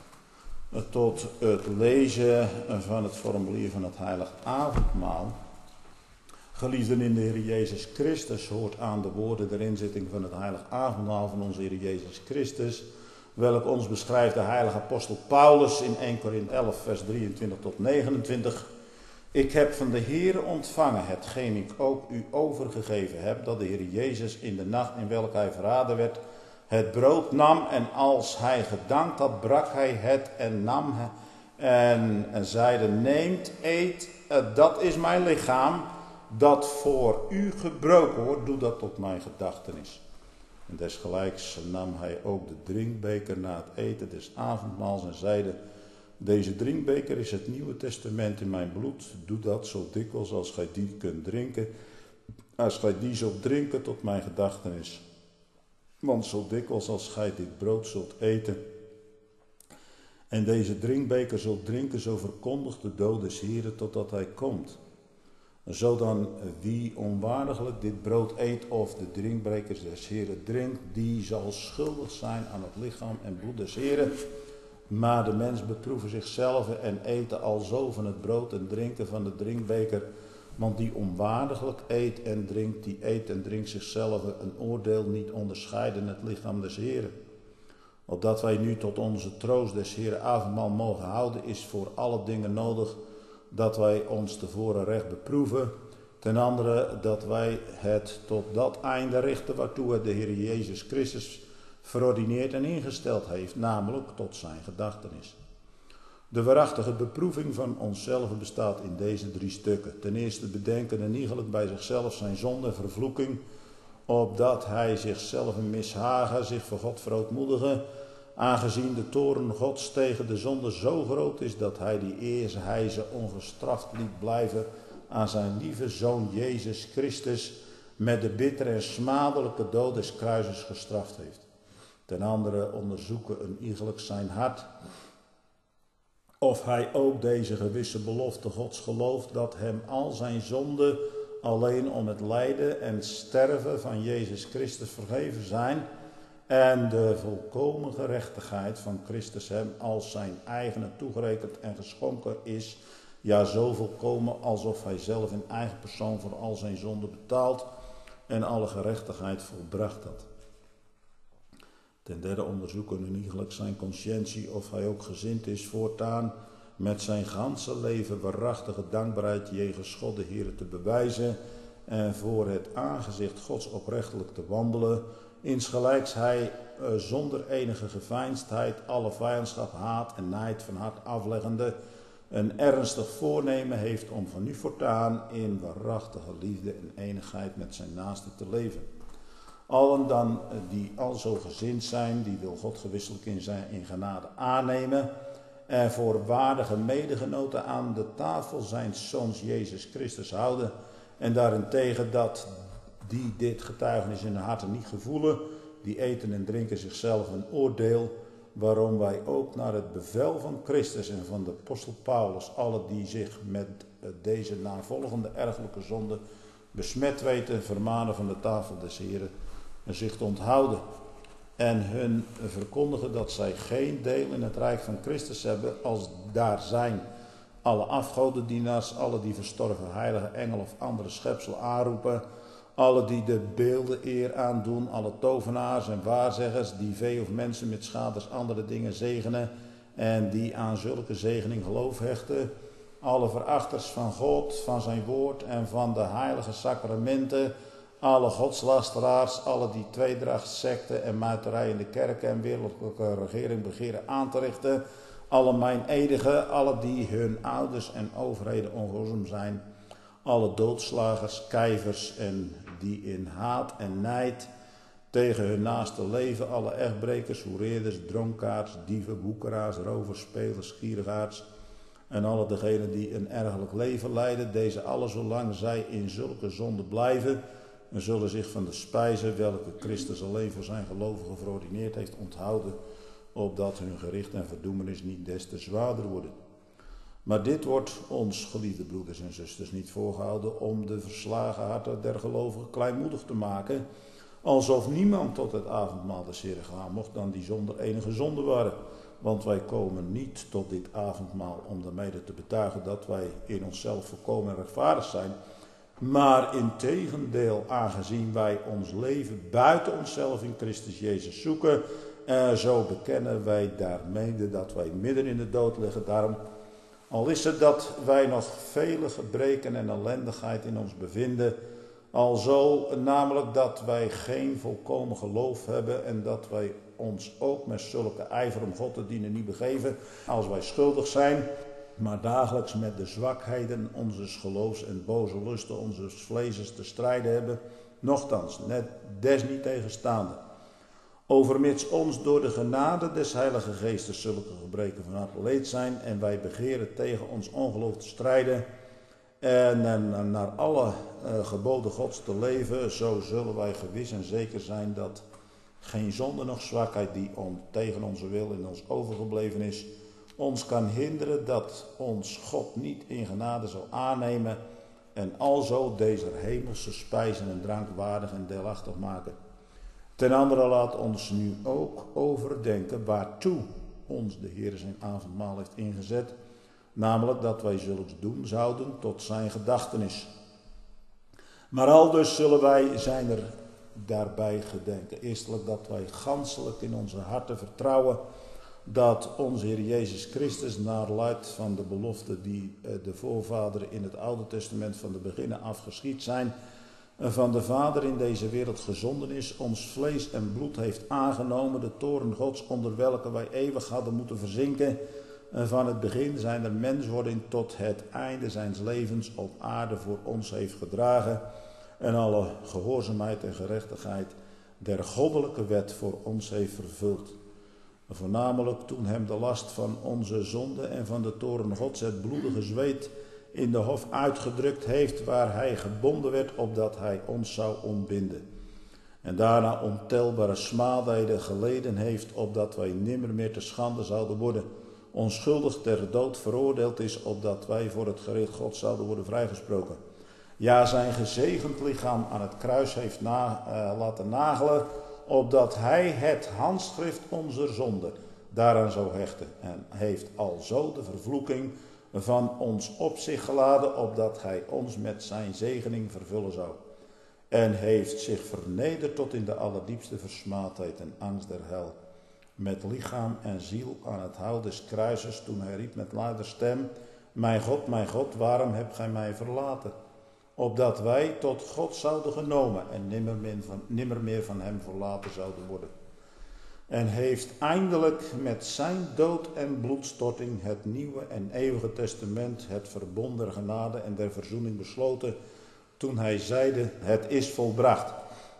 tot het lezen van het formulier van het heilige avondmaal. Geliefden in de Heer Jezus Christus, hoort aan de woorden der inzetting van het heilige avondmaal van onze Heer Jezus Christus, welk ons beschrijft de heilige apostel Paulus in eerste Korinthe elf vers drieëntwintig tot negenentwintig. Ik heb van de Heer ontvangen hetgeen ik ook u overgegeven heb, dat de Heer Jezus in de nacht in welke hij verraden werd, het brood nam en als hij gedankt had, brak hij het en nam het en, en zeide, neemt, eet, dat is mijn lichaam, dat voor u gebroken wordt, doe dat tot mijn gedachtenis. En desgelijks nam hij ook de drinkbeker na het eten des avondmaals en zeide, deze drinkbeker is het Nieuwe Testament in mijn bloed, doe dat zo dikwijls als gij die kunt drinken, als gij die zult drinken tot mijn gedachtenis. Want zo dikwijls als gij dit brood zult eten en deze drinkbeker zult drinken, zo verkondigt de dood des Heren totdat hij komt. Zo dan wie onwaardiglijk dit brood eet of de drinkbeker des Heren drinkt, die zal schuldig zijn aan het lichaam en bloed des Heren. Maar de mens beproeven zichzelf en eten alzo van het brood en drinken van de drinkbeker. Want die onwaardiglijk eet en drinkt, die eet en drinkt zichzelf een oordeel niet onderscheiden het lichaam des Heren. Opdat wij nu tot onze troost des Heren avondmaal mogen houden, is voor alle dingen nodig dat wij ons tevoren recht beproeven. Ten andere dat wij het tot dat einde richten waartoe het de Heer Jezus Christus verordineerd en ingesteld heeft, namelijk tot zijn gedachtenis. De waarachtige beproeving van onszelf bestaat in deze drie stukken. Ten eerste bedenken en iegelijk bij zichzelf zijn zonde en vervloeking, opdat hij zichzelf mishagen, zich voor God verootmoedigen, aangezien de toorn Gods tegen de zonde zo groot is, dat hij die eerst hij ze ongestraft liet blijven aan zijn lieve Zoon Jezus Christus met de bittere en smadelijke dood des kruises gestraft heeft. Ten andere onderzoeken een iegelijk zijn hart, of hij ook deze gewisse belofte Gods gelooft, dat hem al zijn zonden alleen om het lijden en sterven van Jezus Christus vergeven zijn en de volkomen gerechtigheid van Christus hem als zijn eigene toegerekend en geschonken is, ja zo volkomen alsof hij zelf in eigen persoon voor al zijn zonden betaald en alle gerechtigheid volbracht had. Ten derde onderzoeken een iegelijk zijn conscientie of hij ook gezind is voortaan met zijn ganse leven waarachtige dankbaarheid jegens God de Heer te bewijzen en voor het aangezicht Gods oprechtelijk te wandelen, insgelijks hij uh, zonder enige geveinsdheid alle vijandschap, haat en nijd van hart afleggende een ernstig voornemen heeft om van nu voortaan in waarachtige liefde en eenigheid met zijn naaste te leven. Allen dan die al zo gezind zijn, die wil God gewisselijk in zijn in genade aannemen en voor waardige medegenoten aan de tafel zijn Zoons Jezus Christus houden en daarentegen dat die dit getuigenis in hun harten niet gevoelen, die eten en drinken zichzelf een oordeel, waarom wij ook naar het bevel van Christus en van de apostel Paulus, alle die zich met deze navolgende erfelijke zonde besmet weten, vermanen van de tafel des Heren en zich te onthouden. en hun verkondigen dat zij geen deel in het rijk van Christus hebben, als daar zijn alle afgodendienaars, alle die verstorven heilige engel of andere schepsel aanroepen, alle die de beelden eer aandoen, alle tovenaars en waarzeggers, die vee of mensen met schaders andere dingen zegenen en die aan zulke zegening geloof hechten, alle verachters van God, van zijn woord en van de heilige sacramenten, alle godslasteraars, alle die tweedracht, secten en muiterij in de kerken en wereldlijke regering begeren aan te richten, alle meineedigen, alle die hun ouders en overheden ongehoorzaam zijn, alle doodslagers, kijvers en die in haat en nijd tegen hun naaste leven, alle echtbrekers, hoereerders, dronkaards, dieven, woekeraars, rovers, spelers, gierigaards en alle degenen die een ergelijk leven leiden, deze alle zolang zij in zulke zonde blijven, en zullen zich van de spijzen welke Christus alleen voor zijn gelovigen verordineerd heeft onthouden, opdat hun gericht en verdoemenis niet des te zwaarder worden. Maar dit wordt ons, geliefde broeders en zusters, niet voorgehouden om de verslagen harten der gelovigen kleinmoedig te maken, alsof niemand tot het avondmaal des Heren gaan mocht dan die zonder enige zonde waren. Want wij komen niet tot dit avondmaal om daarmee te betuigen dat wij in onszelf volkomen rechtvaardig zijn, maar integendeel, aangezien wij ons leven buiten onszelf in Christus Jezus zoeken, en zo bekennen wij daarmee dat wij midden in de dood liggen. Daarom, al is het dat wij nog vele gebreken en ellendigheid in ons bevinden, alzo namelijk dat wij geen volkomen geloof hebben en dat wij ons ook met zulke ijver om God te dienen niet begeven, als wij schuldig zijn, maar dagelijks met de zwakheden onze geloofs en boze lusten onze vleesers te strijden hebben, nochtans, net desniettegenstaande, overmits ons door de genade des Heilige Geestes zulke gebreken van hart leed zijn en wij begeren tegen ons ongeloof te strijden en, en naar alle uh, geboden Gods te leven, zo zullen wij gewis en zeker zijn dat geen zonde noch zwakheid die om, tegen onze wil in ons overgebleven is, ons kan hinderen dat ons God niet in genade zal aannemen en alzo deze hemelse spijzen en drank waardig en deelachtig maken. Ten andere laat ons nu ook overdenken waartoe ons de Heer zijn avondmaal heeft ingezet, namelijk dat wij zulks doen zouden tot zijn gedachtenis. Maar aldus zullen wij zijn er daarbij gedenken. Eerstelijk dat wij ganselijk in onze harten vertrouwen dat onze Heer Jezus Christus naar luid van de belofte die de voorvaderen in het Oude Testament van de beginnen af geschied zijn, van de Vader in deze wereld gezonden is, ons vlees en bloed heeft aangenomen, de toorn Gods onder welke wij eeuwig hadden moeten verzinken, van het begin zijn er menswording tot het einde zijns levens op aarde voor ons heeft gedragen en alle gehoorzaamheid en gerechtigheid der goddelijke wet voor ons heeft vervuld. Voornamelijk toen hem de last van onze zonde en van de toorn Gods het bloedige zweet in de hof uitgedrukt heeft, waar hij gebonden werd, opdat hij ons zou ontbinden. En daarna ontelbare smaadheden geleden heeft, opdat wij nimmer meer te schande zouden worden, onschuldig ter dood veroordeeld is, opdat wij voor het gericht God zouden worden vrijgesproken. Ja, zijn gezegend lichaam aan het kruis heeft na, uh, laten nagelen, opdat hij het handschrift onze zonde daaraan zou hechten. En heeft alzo de vervloeking van ons op zich geladen, opdat hij ons met zijn zegening vervullen zou. En heeft zich vernederd tot in de allerdiepste versmaadheid en angst der hel. Met lichaam en ziel aan het hout des kruises, toen hij riep met luider stem: Mijn God, mijn God, waarom hebt gij mij verlaten? Opdat wij tot God zouden genomen en nimmer meer van, nimmer meer van hem verlaten zouden worden. En heeft eindelijk met zijn dood en bloedstorting het nieuwe en eeuwige testament, het verbond der genade en der verzoening besloten, toen hij zeide: Het is volbracht.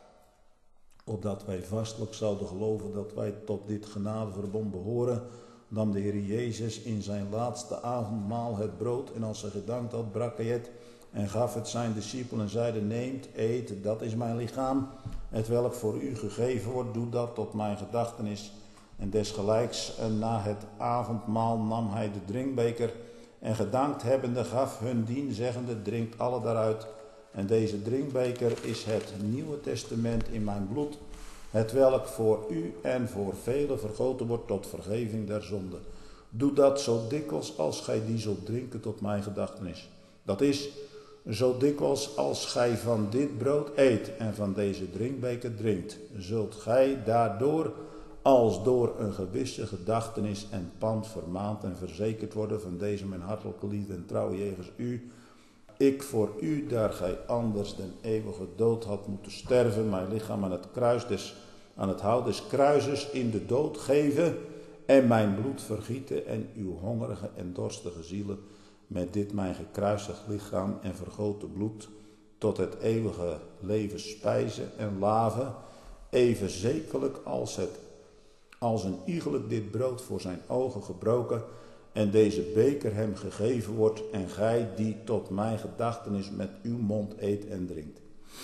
Opdat wij vastelijk zouden geloven dat wij tot dit genadeverbond behoren, nam de Heer Jezus in zijn laatste avondmaal het brood en als hij gedankt had, brak hij het en gaf het zijn discipelen en zeide: Neemt, eet, dat is mijn lichaam, het welk voor u gegeven wordt, doe dat tot mijn gedachtenis. En desgelijks en na het avondmaal nam hij de drinkbeker en gedankt hebbende gaf hun dien, zeggende: Drinkt alle daaruit. En deze drinkbeker is het Nieuwe Testament in mijn bloed, hetwelk voor u en voor velen vergoten wordt tot vergeving der zonde. Doe dat zo dikwijls als gij die zult drinken tot mijn gedachtenis. Dat is, zo dikwijls als gij van dit brood eet en van deze drinkbeker drinkt, zult gij daardoor als door een gewisse gedachtenis en pand vermaand en verzekerd worden van deze mijn hartelijke liefde en trouw jegens u. Ik voor u, daar gij anders den eeuwige dood had moeten sterven, mijn lichaam aan het kruis des, aan het hout des kruises in de dood geven en mijn bloed vergieten en uw hongerige en dorstige zielen met dit mijn gekruisigd lichaam en vergoten bloed tot het eeuwige leven spijzen en laven, even zekerlijk als, het, als een iegelijk dit brood voor zijn ogen gebroken en deze beker hem gegeven wordt en gij die tot mijn gedachtenis met uw mond eet en drinkt.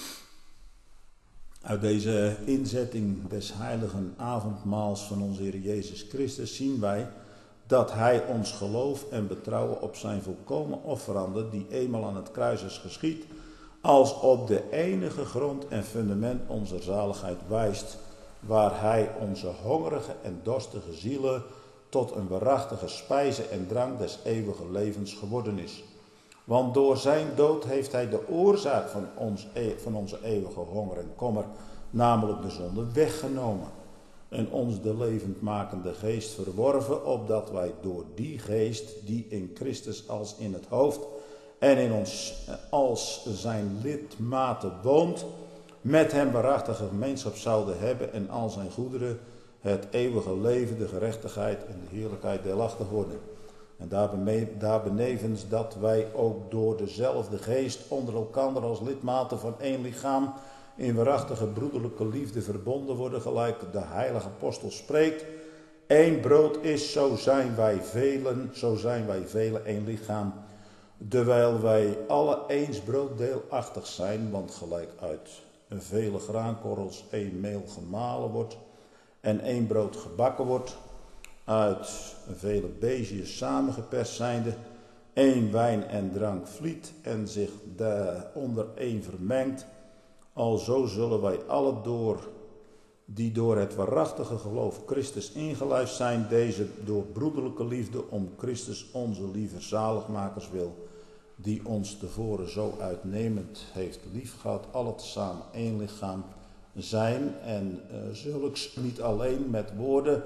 Uit deze inzetting des heiligen avondmaals van onze Heer Jezus Christus zien wij dat hij ons geloof en betrouwen op zijn volkomen offerande, die eenmaal aan het kruis is geschied, als op de enige grond en fundament onze zaligheid wijst, waar hij onze hongerige en dorstige zielen tot een waarachtige spijze en drank des eeuwige levens geworden is. Want door zijn dood heeft hij de oorzaak van, ons, van onze eeuwige honger en kommer, namelijk de zonde, weggenomen. En ons de levendmakende geest verworven, opdat wij door die geest, die in Christus als in het hoofd en in ons als zijn lidmaten woont, met hem waarachtige gemeenschap zouden hebben en al zijn goederen, het eeuwige leven, de gerechtigheid en de heerlijkheid deelachtig worden. En daar benevens dat wij ook door dezelfde geest onder elkander als lidmaten van één lichaam in waarachtige broederlijke liefde verbonden worden, gelijk de heilige apostel spreekt. Eén brood is, zo zijn wij velen, zo zijn wij velen één lichaam, terwijl wij alle eens brooddeelachtig zijn, want gelijk uit vele graankorrels één meel gemalen wordt en één brood gebakken wordt, uit vele beziën samengeperst zijnde, één wijn en drank vliet en zich onder één vermengt, alzo zullen wij alle door, die door het waarachtige geloof Christus ingelijfd zijn, deze door broederlijke liefde om Christus onze lieve zaligmakers wil, die ons tevoren zo uitnemend heeft liefgehad, alle tezamen één lichaam zijn en uh, zulks niet alleen met woorden,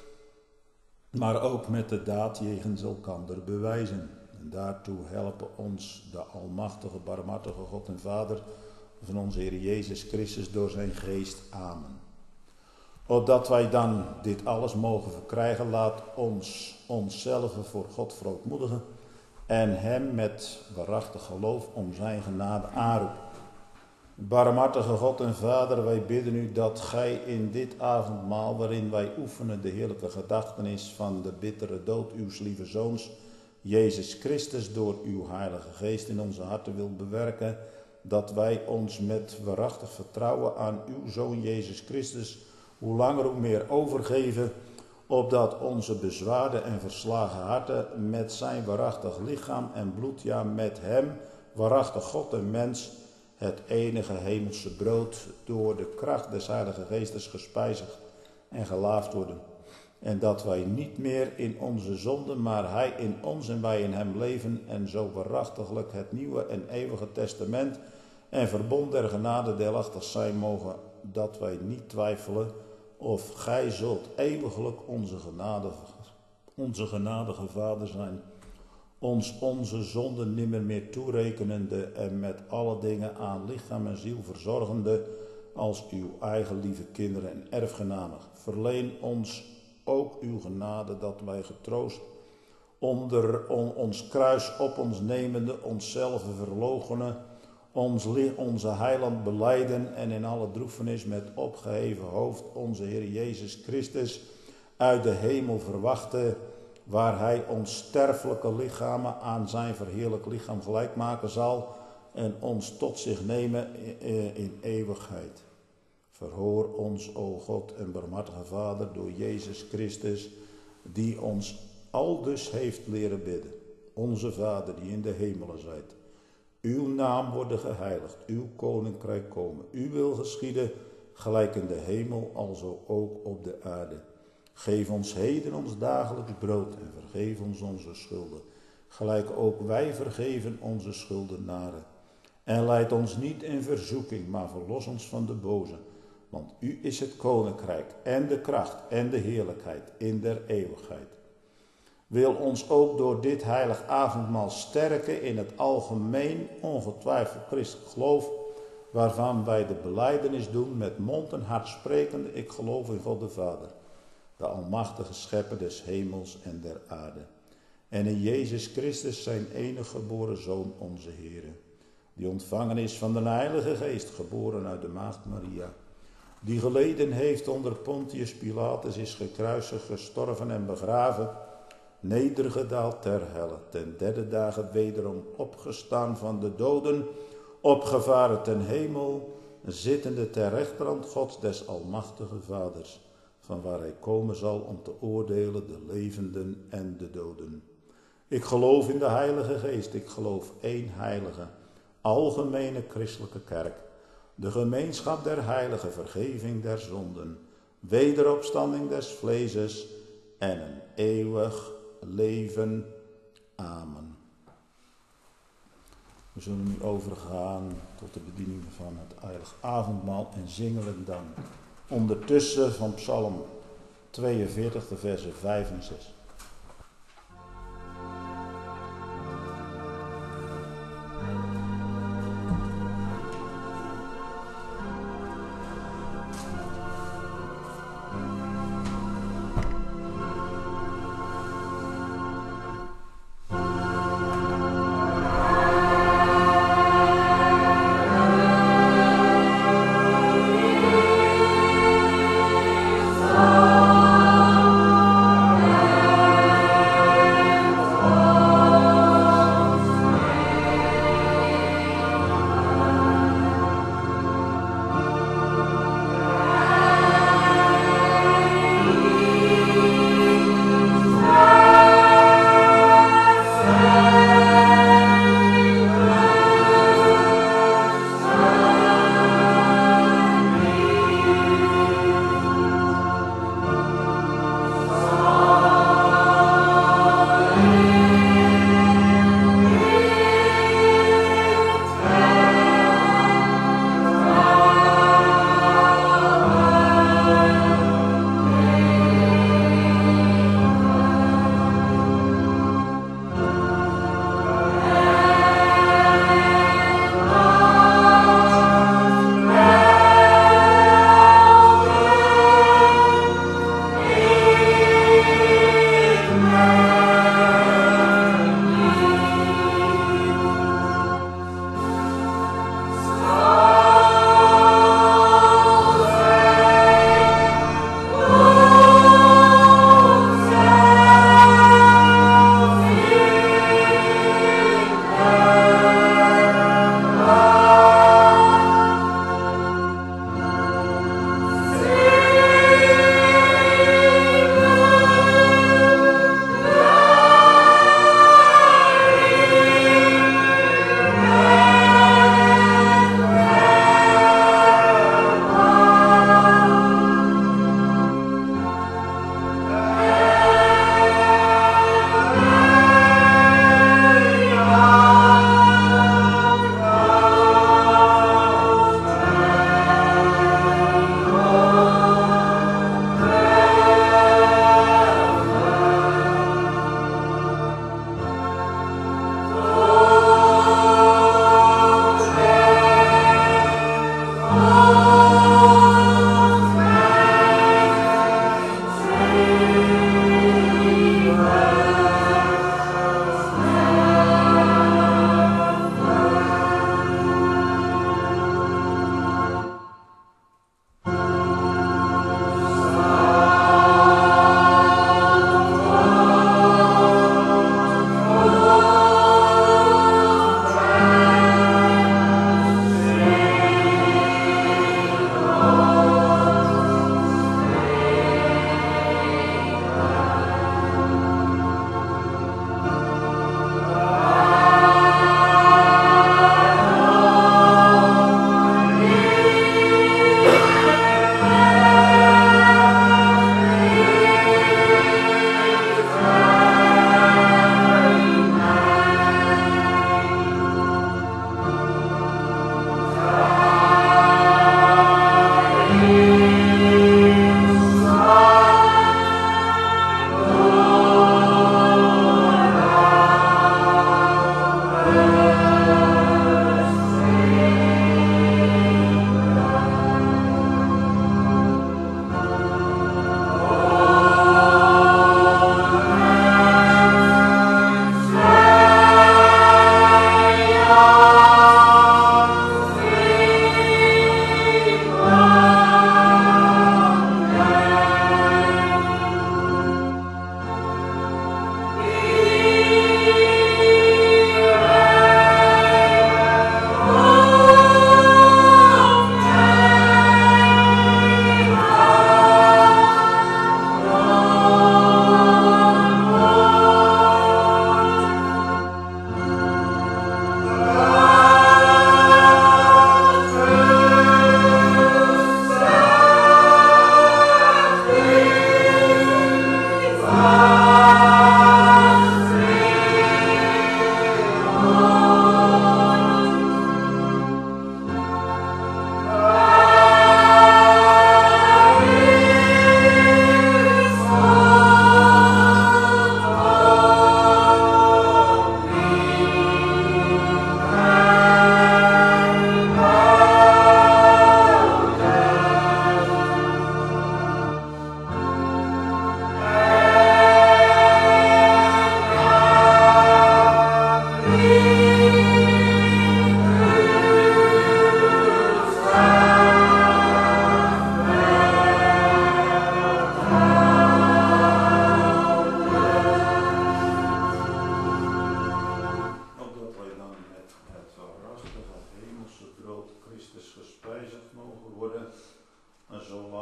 maar ook met de daad jegens elkander bewijzen. En daartoe helpen ons de almachtige, barmhartige God en Vader van onze Heer Jezus Christus door zijn geest. Amen. Opdat wij dan dit alles mogen verkrijgen, laat ons onszelf voor God verootmoedigen en hem met waarachtig geloof om zijn genade aanroepen. Barmhartige God en Vader, wij bidden u dat gij in dit avondmaal, waarin wij oefenen de heerlijke gedachtenis van de bittere dood uws lieve Zoons, Jezus Christus, door uw heilige geest in onze harten wil bewerken, dat wij ons met waarachtig vertrouwen aan uw Zoon Jezus Christus hoe langer hoe meer overgeven, opdat onze bezwaarde en verslagen harten met zijn waarachtig lichaam en bloed, ja met hem, waarachtig God en mens, het enige hemelse brood, door de kracht des Heilige Geestes gespijzigd en gelaafd worden. En dat wij niet meer in onze zonden, maar hij in ons en wij in hem leven, en zo waarachtiglijk het nieuwe en eeuwige testament en verbond der genade deelachtig zijn mogen, dat wij niet twijfelen of gij zult eeuwiglijk onze genadige, onze genadige Vader zijn, ons onze zonden nimmer meer toerekenende en met alle dingen aan lichaam en ziel verzorgende als uw eigen lieve kinderen en erfgenamen. Verleen ons ook uw genade, dat wij getroost onder on, ons kruis op ons nemende, onszelf verloochenen, ons, onze heiland belijden en in alle droefenis met opgeheven hoofd onze Heer Jezus Christus uit de hemel verwachten, waar hij ons sterfelijke lichamen aan zijn verheerlijk lichaam gelijk maken zal en ons tot zich nemen in eeuwigheid. Verhoor ons, o God en barmhartige Vader, door Jezus Christus, die ons aldus heeft leren bidden. Onze Vader, die in de hemelen zijt. Uw naam worden geheiligd, uw koninkrijk komen, uw wil geschieden, gelijk in de hemel, alzo ook op de aarde. Geef ons heden ons dagelijks brood en vergeef ons onze schulden, gelijk ook wij vergeven onze schuldenaren. En leid ons niet in verzoeking, maar verlos ons van de boze. Want u is het koninkrijk en de kracht en de heerlijkheid in der eeuwigheid. Wil ons ook door dit heilig avondmaal sterken in het algemeen ongetwijfeld christelijk geloof, waarvan wij de belijdenis doen met mond en hart sprekende, ik geloof in God de Vader, de almachtige schepper des hemels en der aarde. En in Jezus Christus zijn enige geboren Zoon onze Heere, die ontvangen is van de Heilige Geest, geboren uit de Maagd Maria, die geleden heeft onder Pontius Pilatus, is gekruisigd, gestorven en begraven, nedergedaald ter helle, ten derde dagen wederom opgestaan van de doden, opgevaren ten hemel, zittende ter rechterhand Gods des almachtige Vaders, van waar hij komen zal om te oordelen de levenden en de doden. Ik geloof in de Heilige Geest, ik geloof één heilige, algemene christelijke kerk, de gemeenschap der heiligen, vergeving der zonden, wederopstanding des vleeses en een eeuwig leven. Amen. We zullen nu overgaan tot de bediening van het heilig avondmaal en zingen we dan ondertussen van Psalm tweeënveertig, de versen vijf en zes. Oh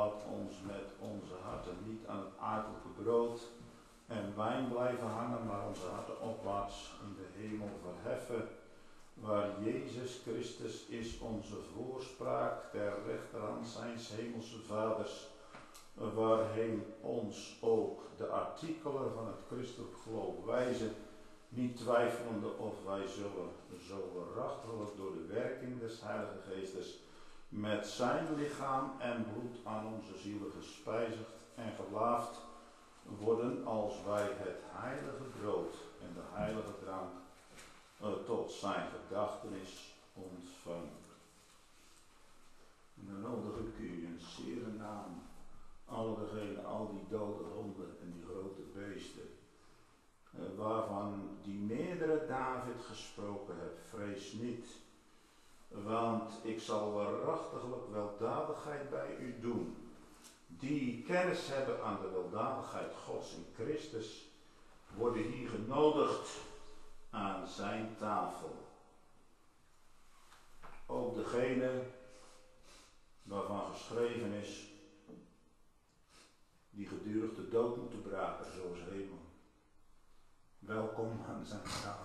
laat ons met onze harten niet aan het aardelijke brood en wijn blijven hangen, maar onze harten opwaarts in de hemel verheffen, waar Jezus Christus is onze voorspraak ter rechterhand zijns hemelse vaders, waarheen ons ook de artikelen van het christelijk geloof wijzen, niet twijfelende of wij zullen zo waarachtig door de werking des Heilige Geestes met zijn lichaam en bloed aan onze zielen gespijzigd en gelaafd worden, als wij het heilige brood en de heilige drank uh, tot zijn gedachtenis ontvangen. En dan nodig ik u in zere naam, alle degenen, al die dode honden en die grote beesten, uh, waarvan die meerdere David gesproken hebt, vrees niet, want ik zal waarachtiglijk weldadigheid bij u doen. Die kennis hebben aan de weldadigheid Gods in Christus, worden hier genodigd aan zijn tafel. Ook degene waarvan geschreven is, die gedurig de dood moeten braken, zoals hemel. Welkom aan zijn tafel.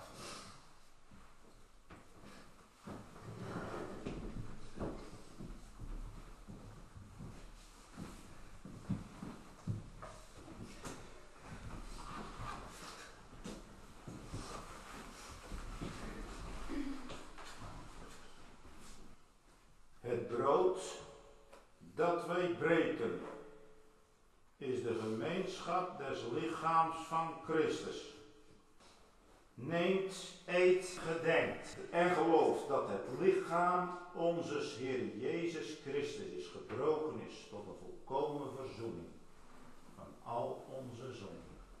Het brood dat wij breken is de gemeenschap des lichaams van Christus. Neemt, eet, gedenkt en gelooft dat het lichaam onzes Heer Jezus Christus is gebroken is tot een volkomen verzoening van al onze zonden.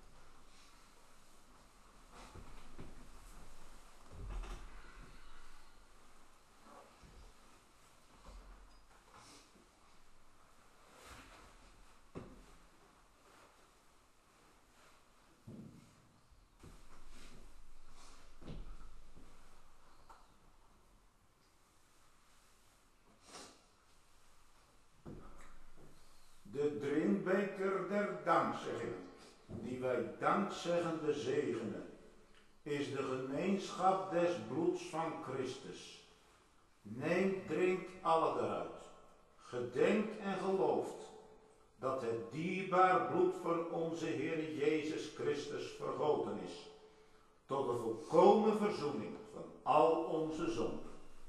De drinkbeker der dankzegging, die wij dankzeggende zegenen, is de gemeenschap des bloeds van Christus. Neemt, drinkt alle eruit. Gedenkt en gelooft dat het dierbaar bloed van onze Heer Jezus Christus vergoten is, tot de volkomen verzoening van al onze zonden.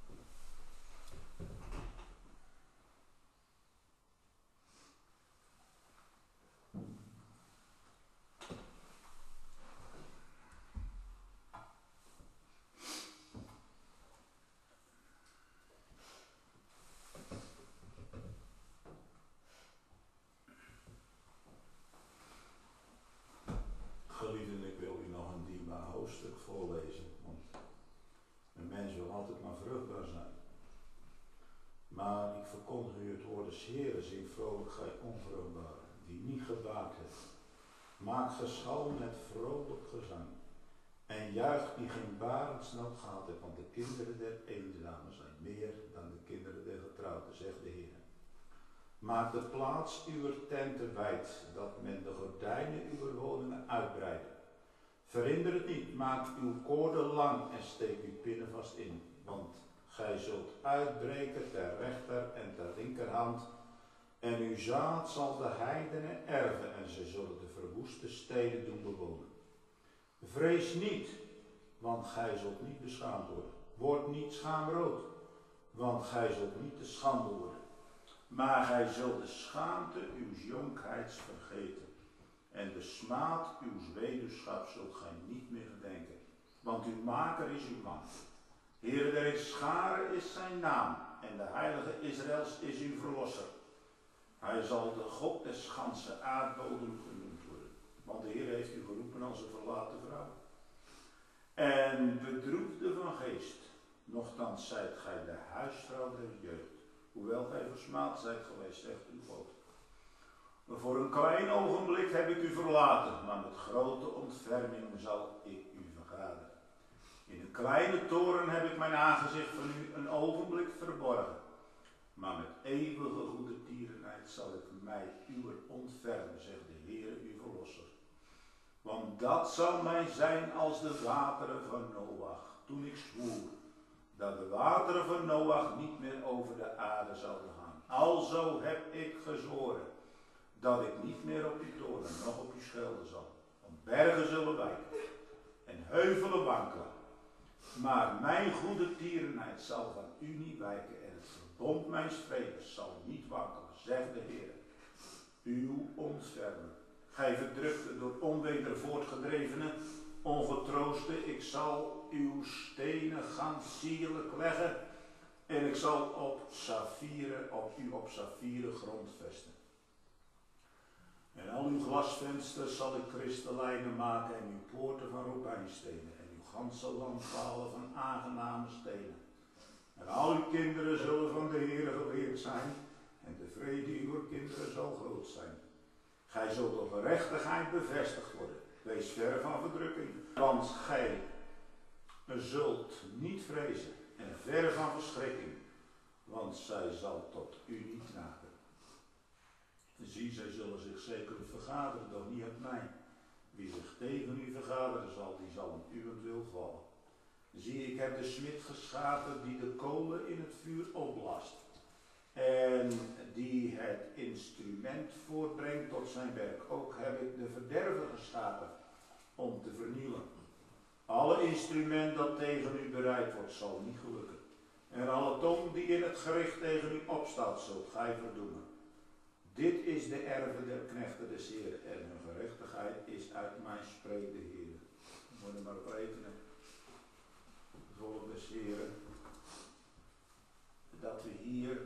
Geliefden, ik wil u nog een dierbaar hoofdstuk voorlezen, want een mens wil altijd maar vruchtbaar zijn. Maar ik verkondig u het woord des Heeren, zing vrolijk gij onvruchtbaar, die niet gebaard hebt. Maak geschal met vrolijk gezang en juich die geen barensnood gehad heeft, want de kinderen der eenzamen zijn meer dan de kinderen der getrouwden, zegt de Heer. Maak de plaats uwer tenten wijd, dat men de gordijnen uwer woningen uitbreidt. Verhinder het niet, maak uw koorden lang en steek uw pinnen vast in, want gij zult uitbreken ter rechter en ter linkerhand, en uw zaad zal de heidenen erven en ze zullen de verwoeste steden doen bewonen. Vrees niet, want gij zult niet beschaamd worden. Word niet schaamrood, want gij zult niet te schande worden. Maar gij zult de schaamte uws jonkheids vergeten, en de smaad uws weduwschap zult gij niet meer gedenken, want uw maker is uw man. Heere der scharen is zijn naam, en de heilige Israëls is uw verlosser. Hij zal de God des ganse aardbodem genoemd worden, want de Heer heeft u geroepen als een verlaten vrouw. En bedroefde van geest, nochtans zijt gij de huisvrouw der jeugd, hoewel gij versmaad zijt geweest, zegt uw God. Maar voor een klein ogenblik heb ik u verlaten, maar met grote ontferming zal ik u vergaderen. In een kleine toren heb ik mijn aangezicht van u een ogenblik verborgen. Maar met eeuwige goede tierenheid zal ik mij uwer ontfermen, zegt de Heere uw verlosser. Want dat zal mij zijn als de wateren van Noach, toen ik zwoer dat de wateren van Noach niet meer over de aarde zouden gaan. Alzo heb ik gezworen dat ik niet meer op uw toren, nog op uw schelden zal. Want bergen zullen wijken en heuvelen wankelen. Maar mijn goede tierenheid zal van u niet wijken en het verbond mijns vredes zal niet wankelen, zegt de Heer. Uw ontfermen. Gij verdrukte door onweder voortgedrevenen, ongetroosten, ik zal uw stenen gaan sierlijk leggen en ik zal op saffieren, op u op saffieren grond vesten. En al uw glasvensters zal ik kristallijnen maken en uw poorten van robijnstenen en uw ganse landpalen van aangename stenen. En al uw kinderen zullen van de Heere geleerd zijn en de vrede uw kinderen zal groot zijn. Gij zult door gerechtigheid bevestigd worden. Wees ver van verdrukking, want gij zult niet vrezen en ver van verschrikking, want zij zal tot u niet naken. Zie, zij zullen zich zeker vergaderen, doch niet uit mij. Wie zich tegen u vergaderen zal, die zal om uwentwil vallen. Zie, ik heb de smid geschapen die de kolen in het vuur oplast en die het instrument voortbrengt tot zijn werk. Ook heb ik de verderver geschapen om te vernielen. Alle instrument dat tegen u bereid wordt, zal niet gelukken. En alle tong die in het gericht tegen u opstaat, zult gij verdoemen. Dit is de erve der knechten des Heeren en hun gerechtigheid is uit mij, spreekt de Heer. We moeten maar op rekenen, volk des Heeren, dat we hier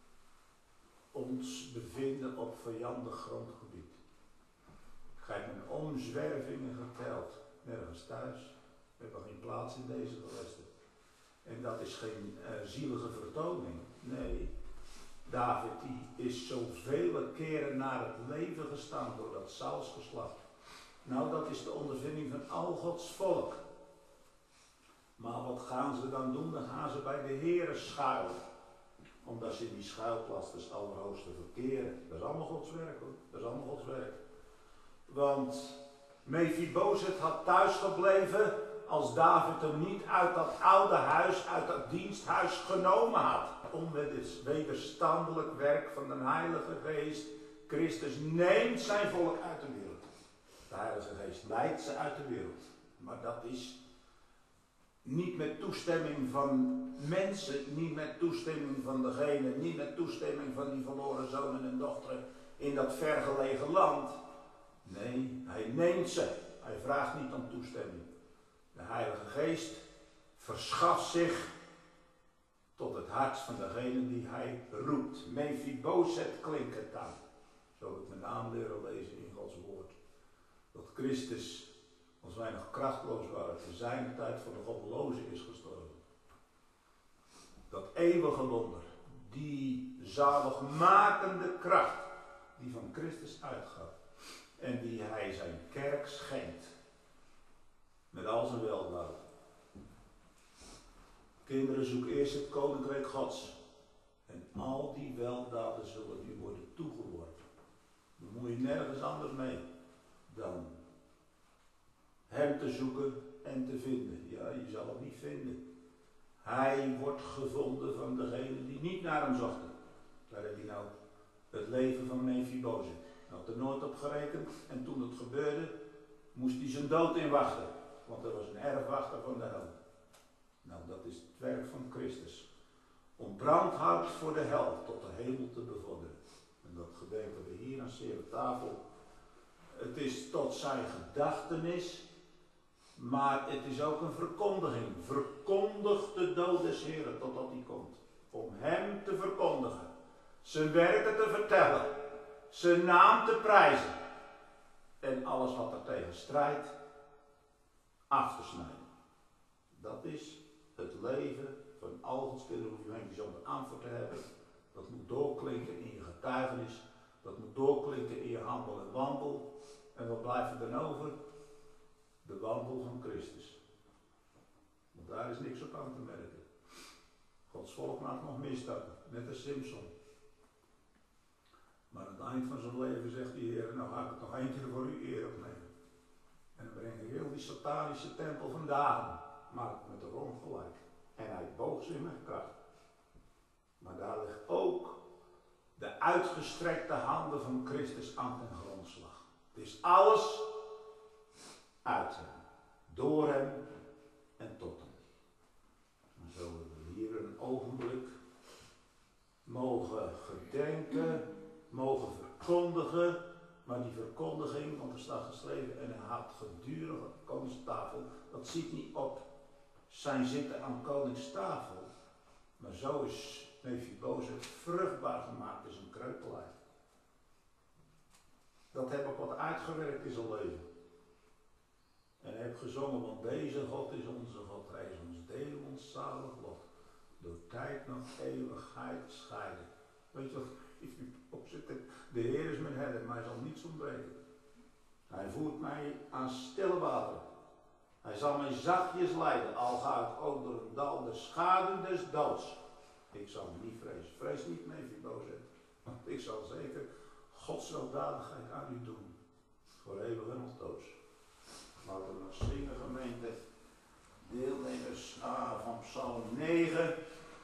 ons bevinden op vijandig grondgebied. Ik heb mijn omzwervingen geteld, nergens thuis. We hebben geen plaats in deze gewesten. En dat is geen uh, zielige vertoning. Nee, David die is zoveel keren naar het leven gestaan door dat Saulsgeslacht. Nou, dat is de ondervinding van al Gods volk. Maar wat gaan ze dan doen? Dan gaan ze bij de Heere schuilen. Omdat ze in die schuilplaats des Allerhoogste verkeren. Dat is allemaal Gods werk hoor. Dat is allemaal Gods werk. Want Mephibozet had thuis gebleven als David hem niet uit dat oude huis, uit dat diensthuis genomen had. Om met het wederstandelijk werk van de Heilige Geest. Christus neemt zijn volk uit de wereld. De Heilige Geest leidt ze uit de wereld. Maar dat is niet met toestemming van mensen, niet met toestemming van degene, niet met toestemming van die verloren zonen en dochteren in dat vergelegen land. Nee, hij neemt ze. Hij vraagt niet om toestemming. De Heilige Geest verschaft zich tot het hart van degene die hij roept. Mephibozet klinkt het aan. Zo heb ik mijn naam leren lezen in Gods woord. Dat Christus, als wij nog krachtloos waren, te zijn tijd voor de goddelozen is gestorven. Dat eeuwige wonder, die zaligmakende kracht die van Christus uitgaat en die hij zijn kerk schenkt met al zijn weldaden. Kinderen, zoek eerst het koninkrijk Gods en al die weldaden zullen u worden toegeworpen. Dan moet je nergens anders mee dan hem te zoeken en te vinden. Ja, je zal hem niet vinden. Hij wordt gevonden van degenen die niet naar hem zochten. Daar heb je nou het leven van Mephibozet. Hij had er nooit op gerekend en toen het gebeurde, moest hij zijn dood inwachten. Want er was een erfwachter van de hel. Nou, dat is het werk van Christus. Om brandhout voor de hel tot de hemel te bevorderen. En dat gedenken we hier aan Seere tafel. Het is tot zijn gedachtenis, maar het is ook een verkondiging. Verkondig de dood des Heeren totdat hij komt. Om hem te verkondigen. Zijn werken te vertellen. Zijn naam te prijzen. En alles wat er tegen strijdt af te snijden. Dat is het leven van al Gods kinderen. Hoef je geen bijzonder antwoord te hebben. Dat moet doorklinken in je getuigenis. Dat moet doorklinken in je handel en wandel. En wat blijft er dan over? De wandel van Christus. Want daar is niks op aan te merken. Gods volk maakt nog misstappen, net als Simpson. Maar aan het eind van zijn leven zegt de Heer, nou ga ik het nog één keer voor u eer opnemen. En dan breng ik heel die satanische tempel vandaan, maak het met de grond gelijk. En hij boog zich met kracht. Maar daar ligt ook de uitgestrekte handen van Christus aan ten grondslag. Het is alles uit hem, door hem en tot hem. Dan zullen we hier een ogenblik mogen gedenken, mogen verkondigen, maar die verkondiging, want er staat geschreven, en hij had gedurig op de koningstafel, dat ziet niet op zijn zitten aan koningstafel, maar zo is Mephibozet vruchtbaar gemaakt in zijn kreupelheid. Dat heb ik wat uitgewerkt in zijn leven. En heb gezongen, want deze God is onze God, hij is ons deel, ons zalig lot. Door tijd nog eeuwigheid scheiden. Weet je wat op zit? De Heer is mijn herder, mij zal niets ontbreken. Hij voert mij aan stille water. Hij zal mij zachtjes leiden, al ga ik ook door een dal de schaduw des doods. Ik zal me niet vrezen. Vrees niet, Mephibozet, want ik zal zeker Gods weldadigheid aan u doen. Voor eeuwig en altoos. Laten we nog zingen, gemeente. Deelnemers ah, van Psalm negen.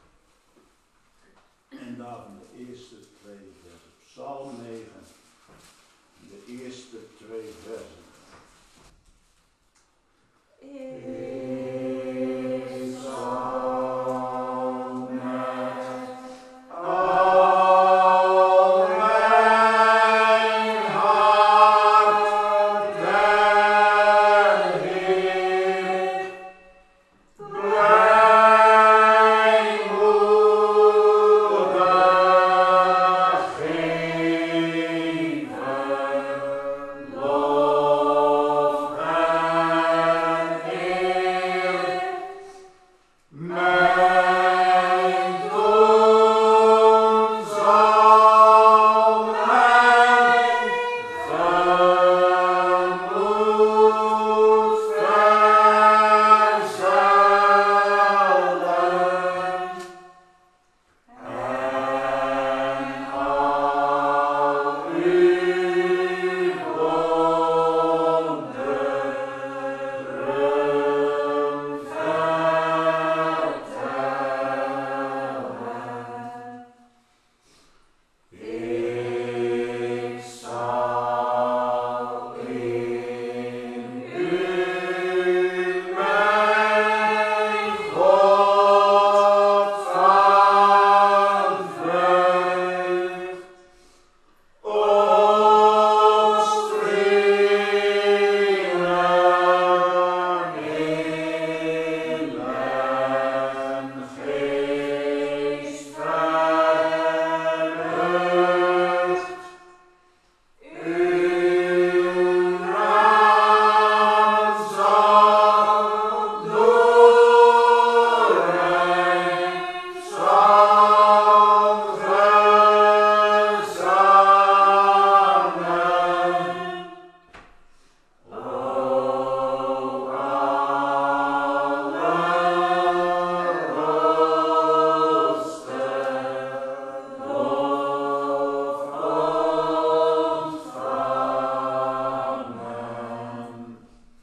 En daarvan de eerste twee versen. Psalm negen. De eerste twee versen. Ik zal met al mijn hart den Heer mijn moeder geven, lof en eer. Mijn doen zal mijn gemoed verzellen. En al uw wonderen vertellen. Ik zal in u, mijn God van vreugd, opspringen in mijn geest verheugd. Uw naam zal doorheen zal verzamen. O alle rooster, lof ontvangen.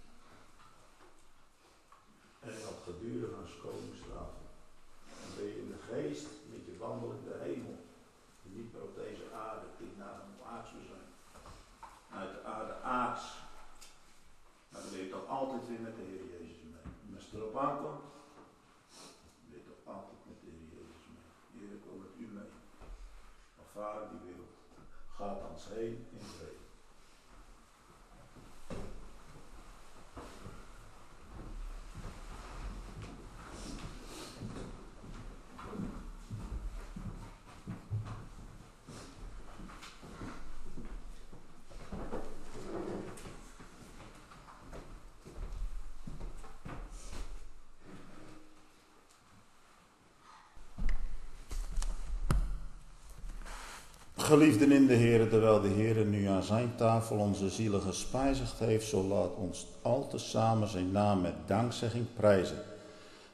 En dat gedurig aan zijn koningstafel. Dan ben je in de geest met je wandel in de hemel. En niet meer op deze aarde, klinkt naar een aards we zijn. Uit de aarde aards. Maar dan ben je toch altijd weer met de Heer Jezus mee. En als het erop aankomt, dan ben je toch altijd met de Heer Jezus mee. Heer, ik wil met u mee. Maar Vader die wil, gaat ons heen in vrede. Geliefden in de Heer, terwijl de Heer nu aan zijn tafel onze zielen gespijzigd heeft, zo laat ons al tezamen zijn naam met dankzegging prijzen.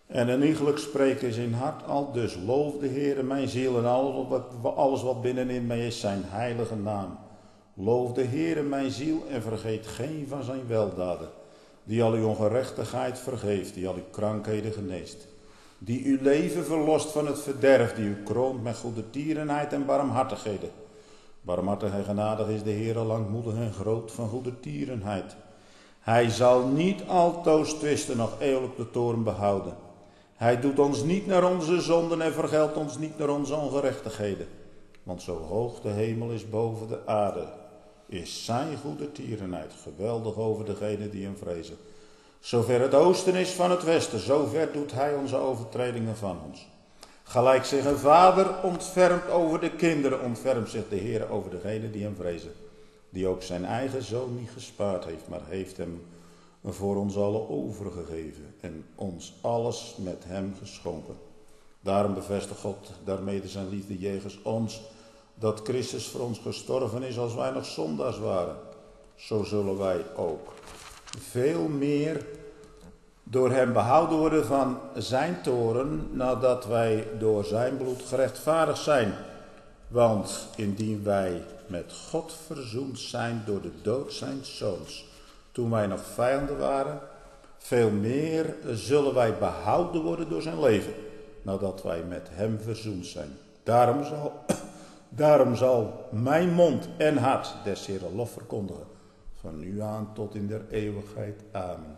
En een iegelijk spreken is in hart al, dus loof de Heere mijn ziel en alles wat, alles wat binnenin mij is, zijn heilige naam. Loof de Heere mijn ziel en vergeet geen van zijn weldaden, die al uw ongerechtigheid vergeeft, die al uw krankheden geneest, die uw leven verlost van het verderf, die u kroont met goedertierenheid en barmhartigheden. Barmhartig en genadig is de Heere, langmoedig en groot van goedertierenheid. Hij zal niet altoos twisten, nog eeuwig de toorn behouden. Hij doet ons niet naar onze zonden en vergeldt ons niet naar onze ongerechtigheden. Want zo hoog de hemel is boven de aarde, is zijn goedertierenheid geweldig over degenen die hem vrezen. Zover het oosten is van het westen, zover doet hij onze overtredingen van ons. Gelijk zich een vader ontfermt over de kinderen, ontfermt zich de Heer over degenen die hem vrezen. Die ook zijn eigen zoon niet gespaard heeft, maar heeft hem voor ons allen overgegeven en ons alles met hem geschonken. Daarom bevestigt God daarmee zijn liefde jegens ons, dat Christus voor ons gestorven is als wij nog zondaars waren. Zo zullen wij ook veel meer door hem behouden worden van zijn toorn, nadat wij door zijn bloed gerechtvaardigd zijn. Want indien wij met God verzoend zijn door de dood zijns zoons, toen wij nog vijanden waren, veel meer zullen wij behouden worden door zijn leven, nadat wij met hem verzoend zijn. Daarom zal, daarom zal mijn mond en hart des Heeren lof verkondigen, van nu aan tot in der eeuwigheid. Amen.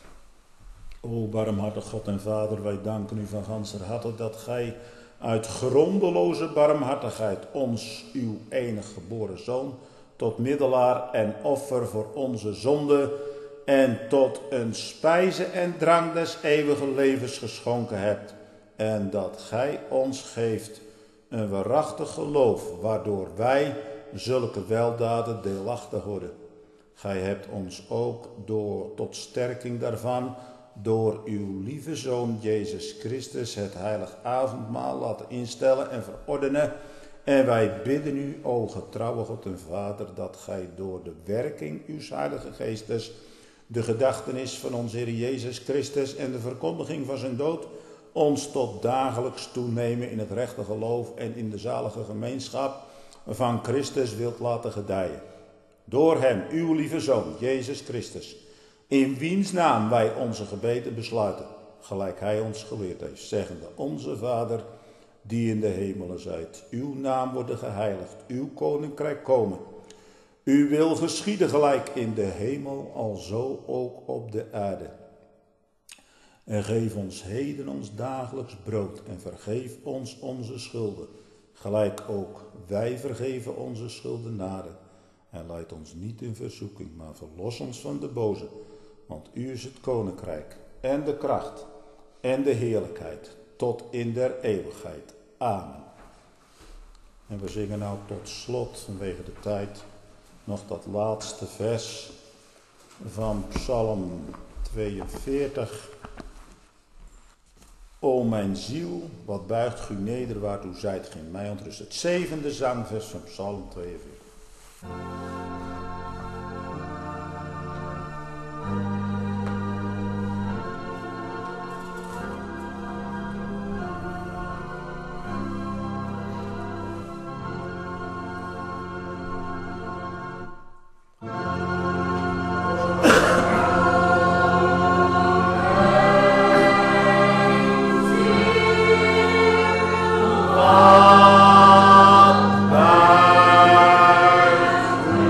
O barmhartig God en Vader, wij danken u van ganser harte dat gij uit grondeloze barmhartigheid ons, uw enig geboren Zoon, tot middelaar en offer voor onze zonde en tot een spijze en drank des eeuwige levens geschonken hebt. En dat gij ons geeft een waarachtig geloof, waardoor wij zulke weldaden deelachtig worden. Gij hebt ons ook door, tot sterking daarvan, door uw lieve Zoon Jezus Christus het heilig avondmaal laten instellen en verordenen. En wij bidden u, o getrouwe God en Vader, dat gij door de werking uws heilige geestes de gedachtenis van onze Heer Jezus Christus en de verkondiging van zijn dood ons tot dagelijks toenemen in het rechte geloof en in de zalige gemeenschap van Christus wilt laten gedijen. Door hem, uw lieve Zoon, Jezus Christus, in wiens naam wij onze gebeden besluiten, gelijk hij ons geleerd heeft, zeggende: Onze Vader, die in de hemelen zijt, uw naam worden geheiligd, uw koninkrijk komen. Uw wil geschieden gelijk in de hemel, alzo ook op de aarde. En geef ons heden ons dagelijks brood en vergeef ons onze schulden, gelijk ook wij vergeven onze schuldenaren. En leid ons niet in verzoeking, maar verlos ons van de boze. Want u is het koninkrijk en de kracht en de heerlijkheid tot in der eeuwigheid. Amen. En we zingen nou tot slot, vanwege de tijd, nog dat laatste vers van Psalm tweeënveertig. O mijn ziel, wat buigt u neder, waartoe zijt ge in mij ontrust. Het zevende zangvers van Psalm tweeënveertig. Bye.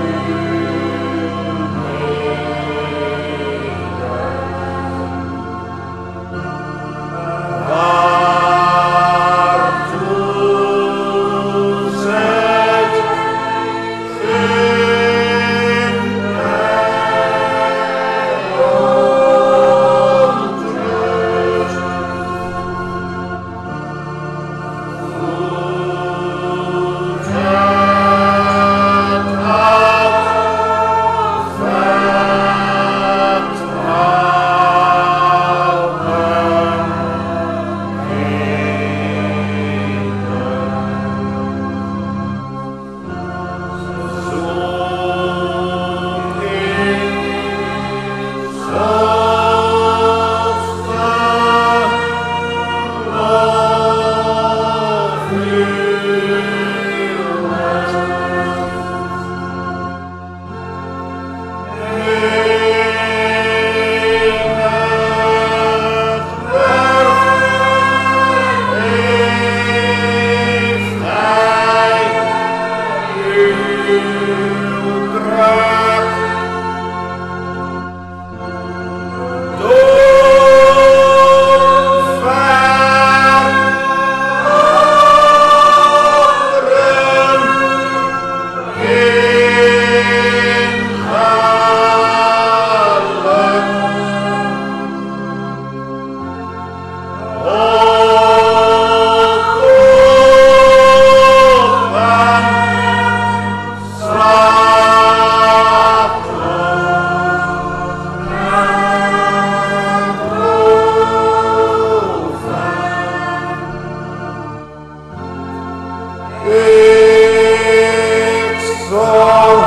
Ik zal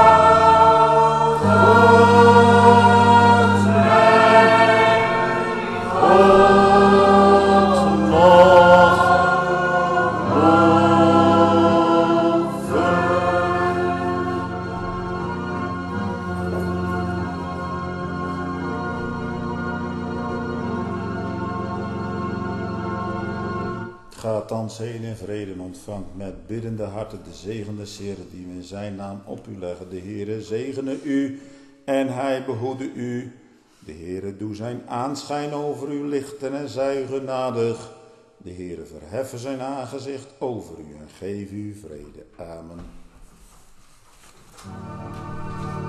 Gaat thans heen in vrede en ontvangt met biddende harten de zegen des Heeren die we in zijn naam op u leggen. De Heere zegene u en hij behoede u. De Heere doe zijn aanschijn over u lichten en zij genadig. De Heere verheffen zijn aangezicht over u en geef u vrede. Amen.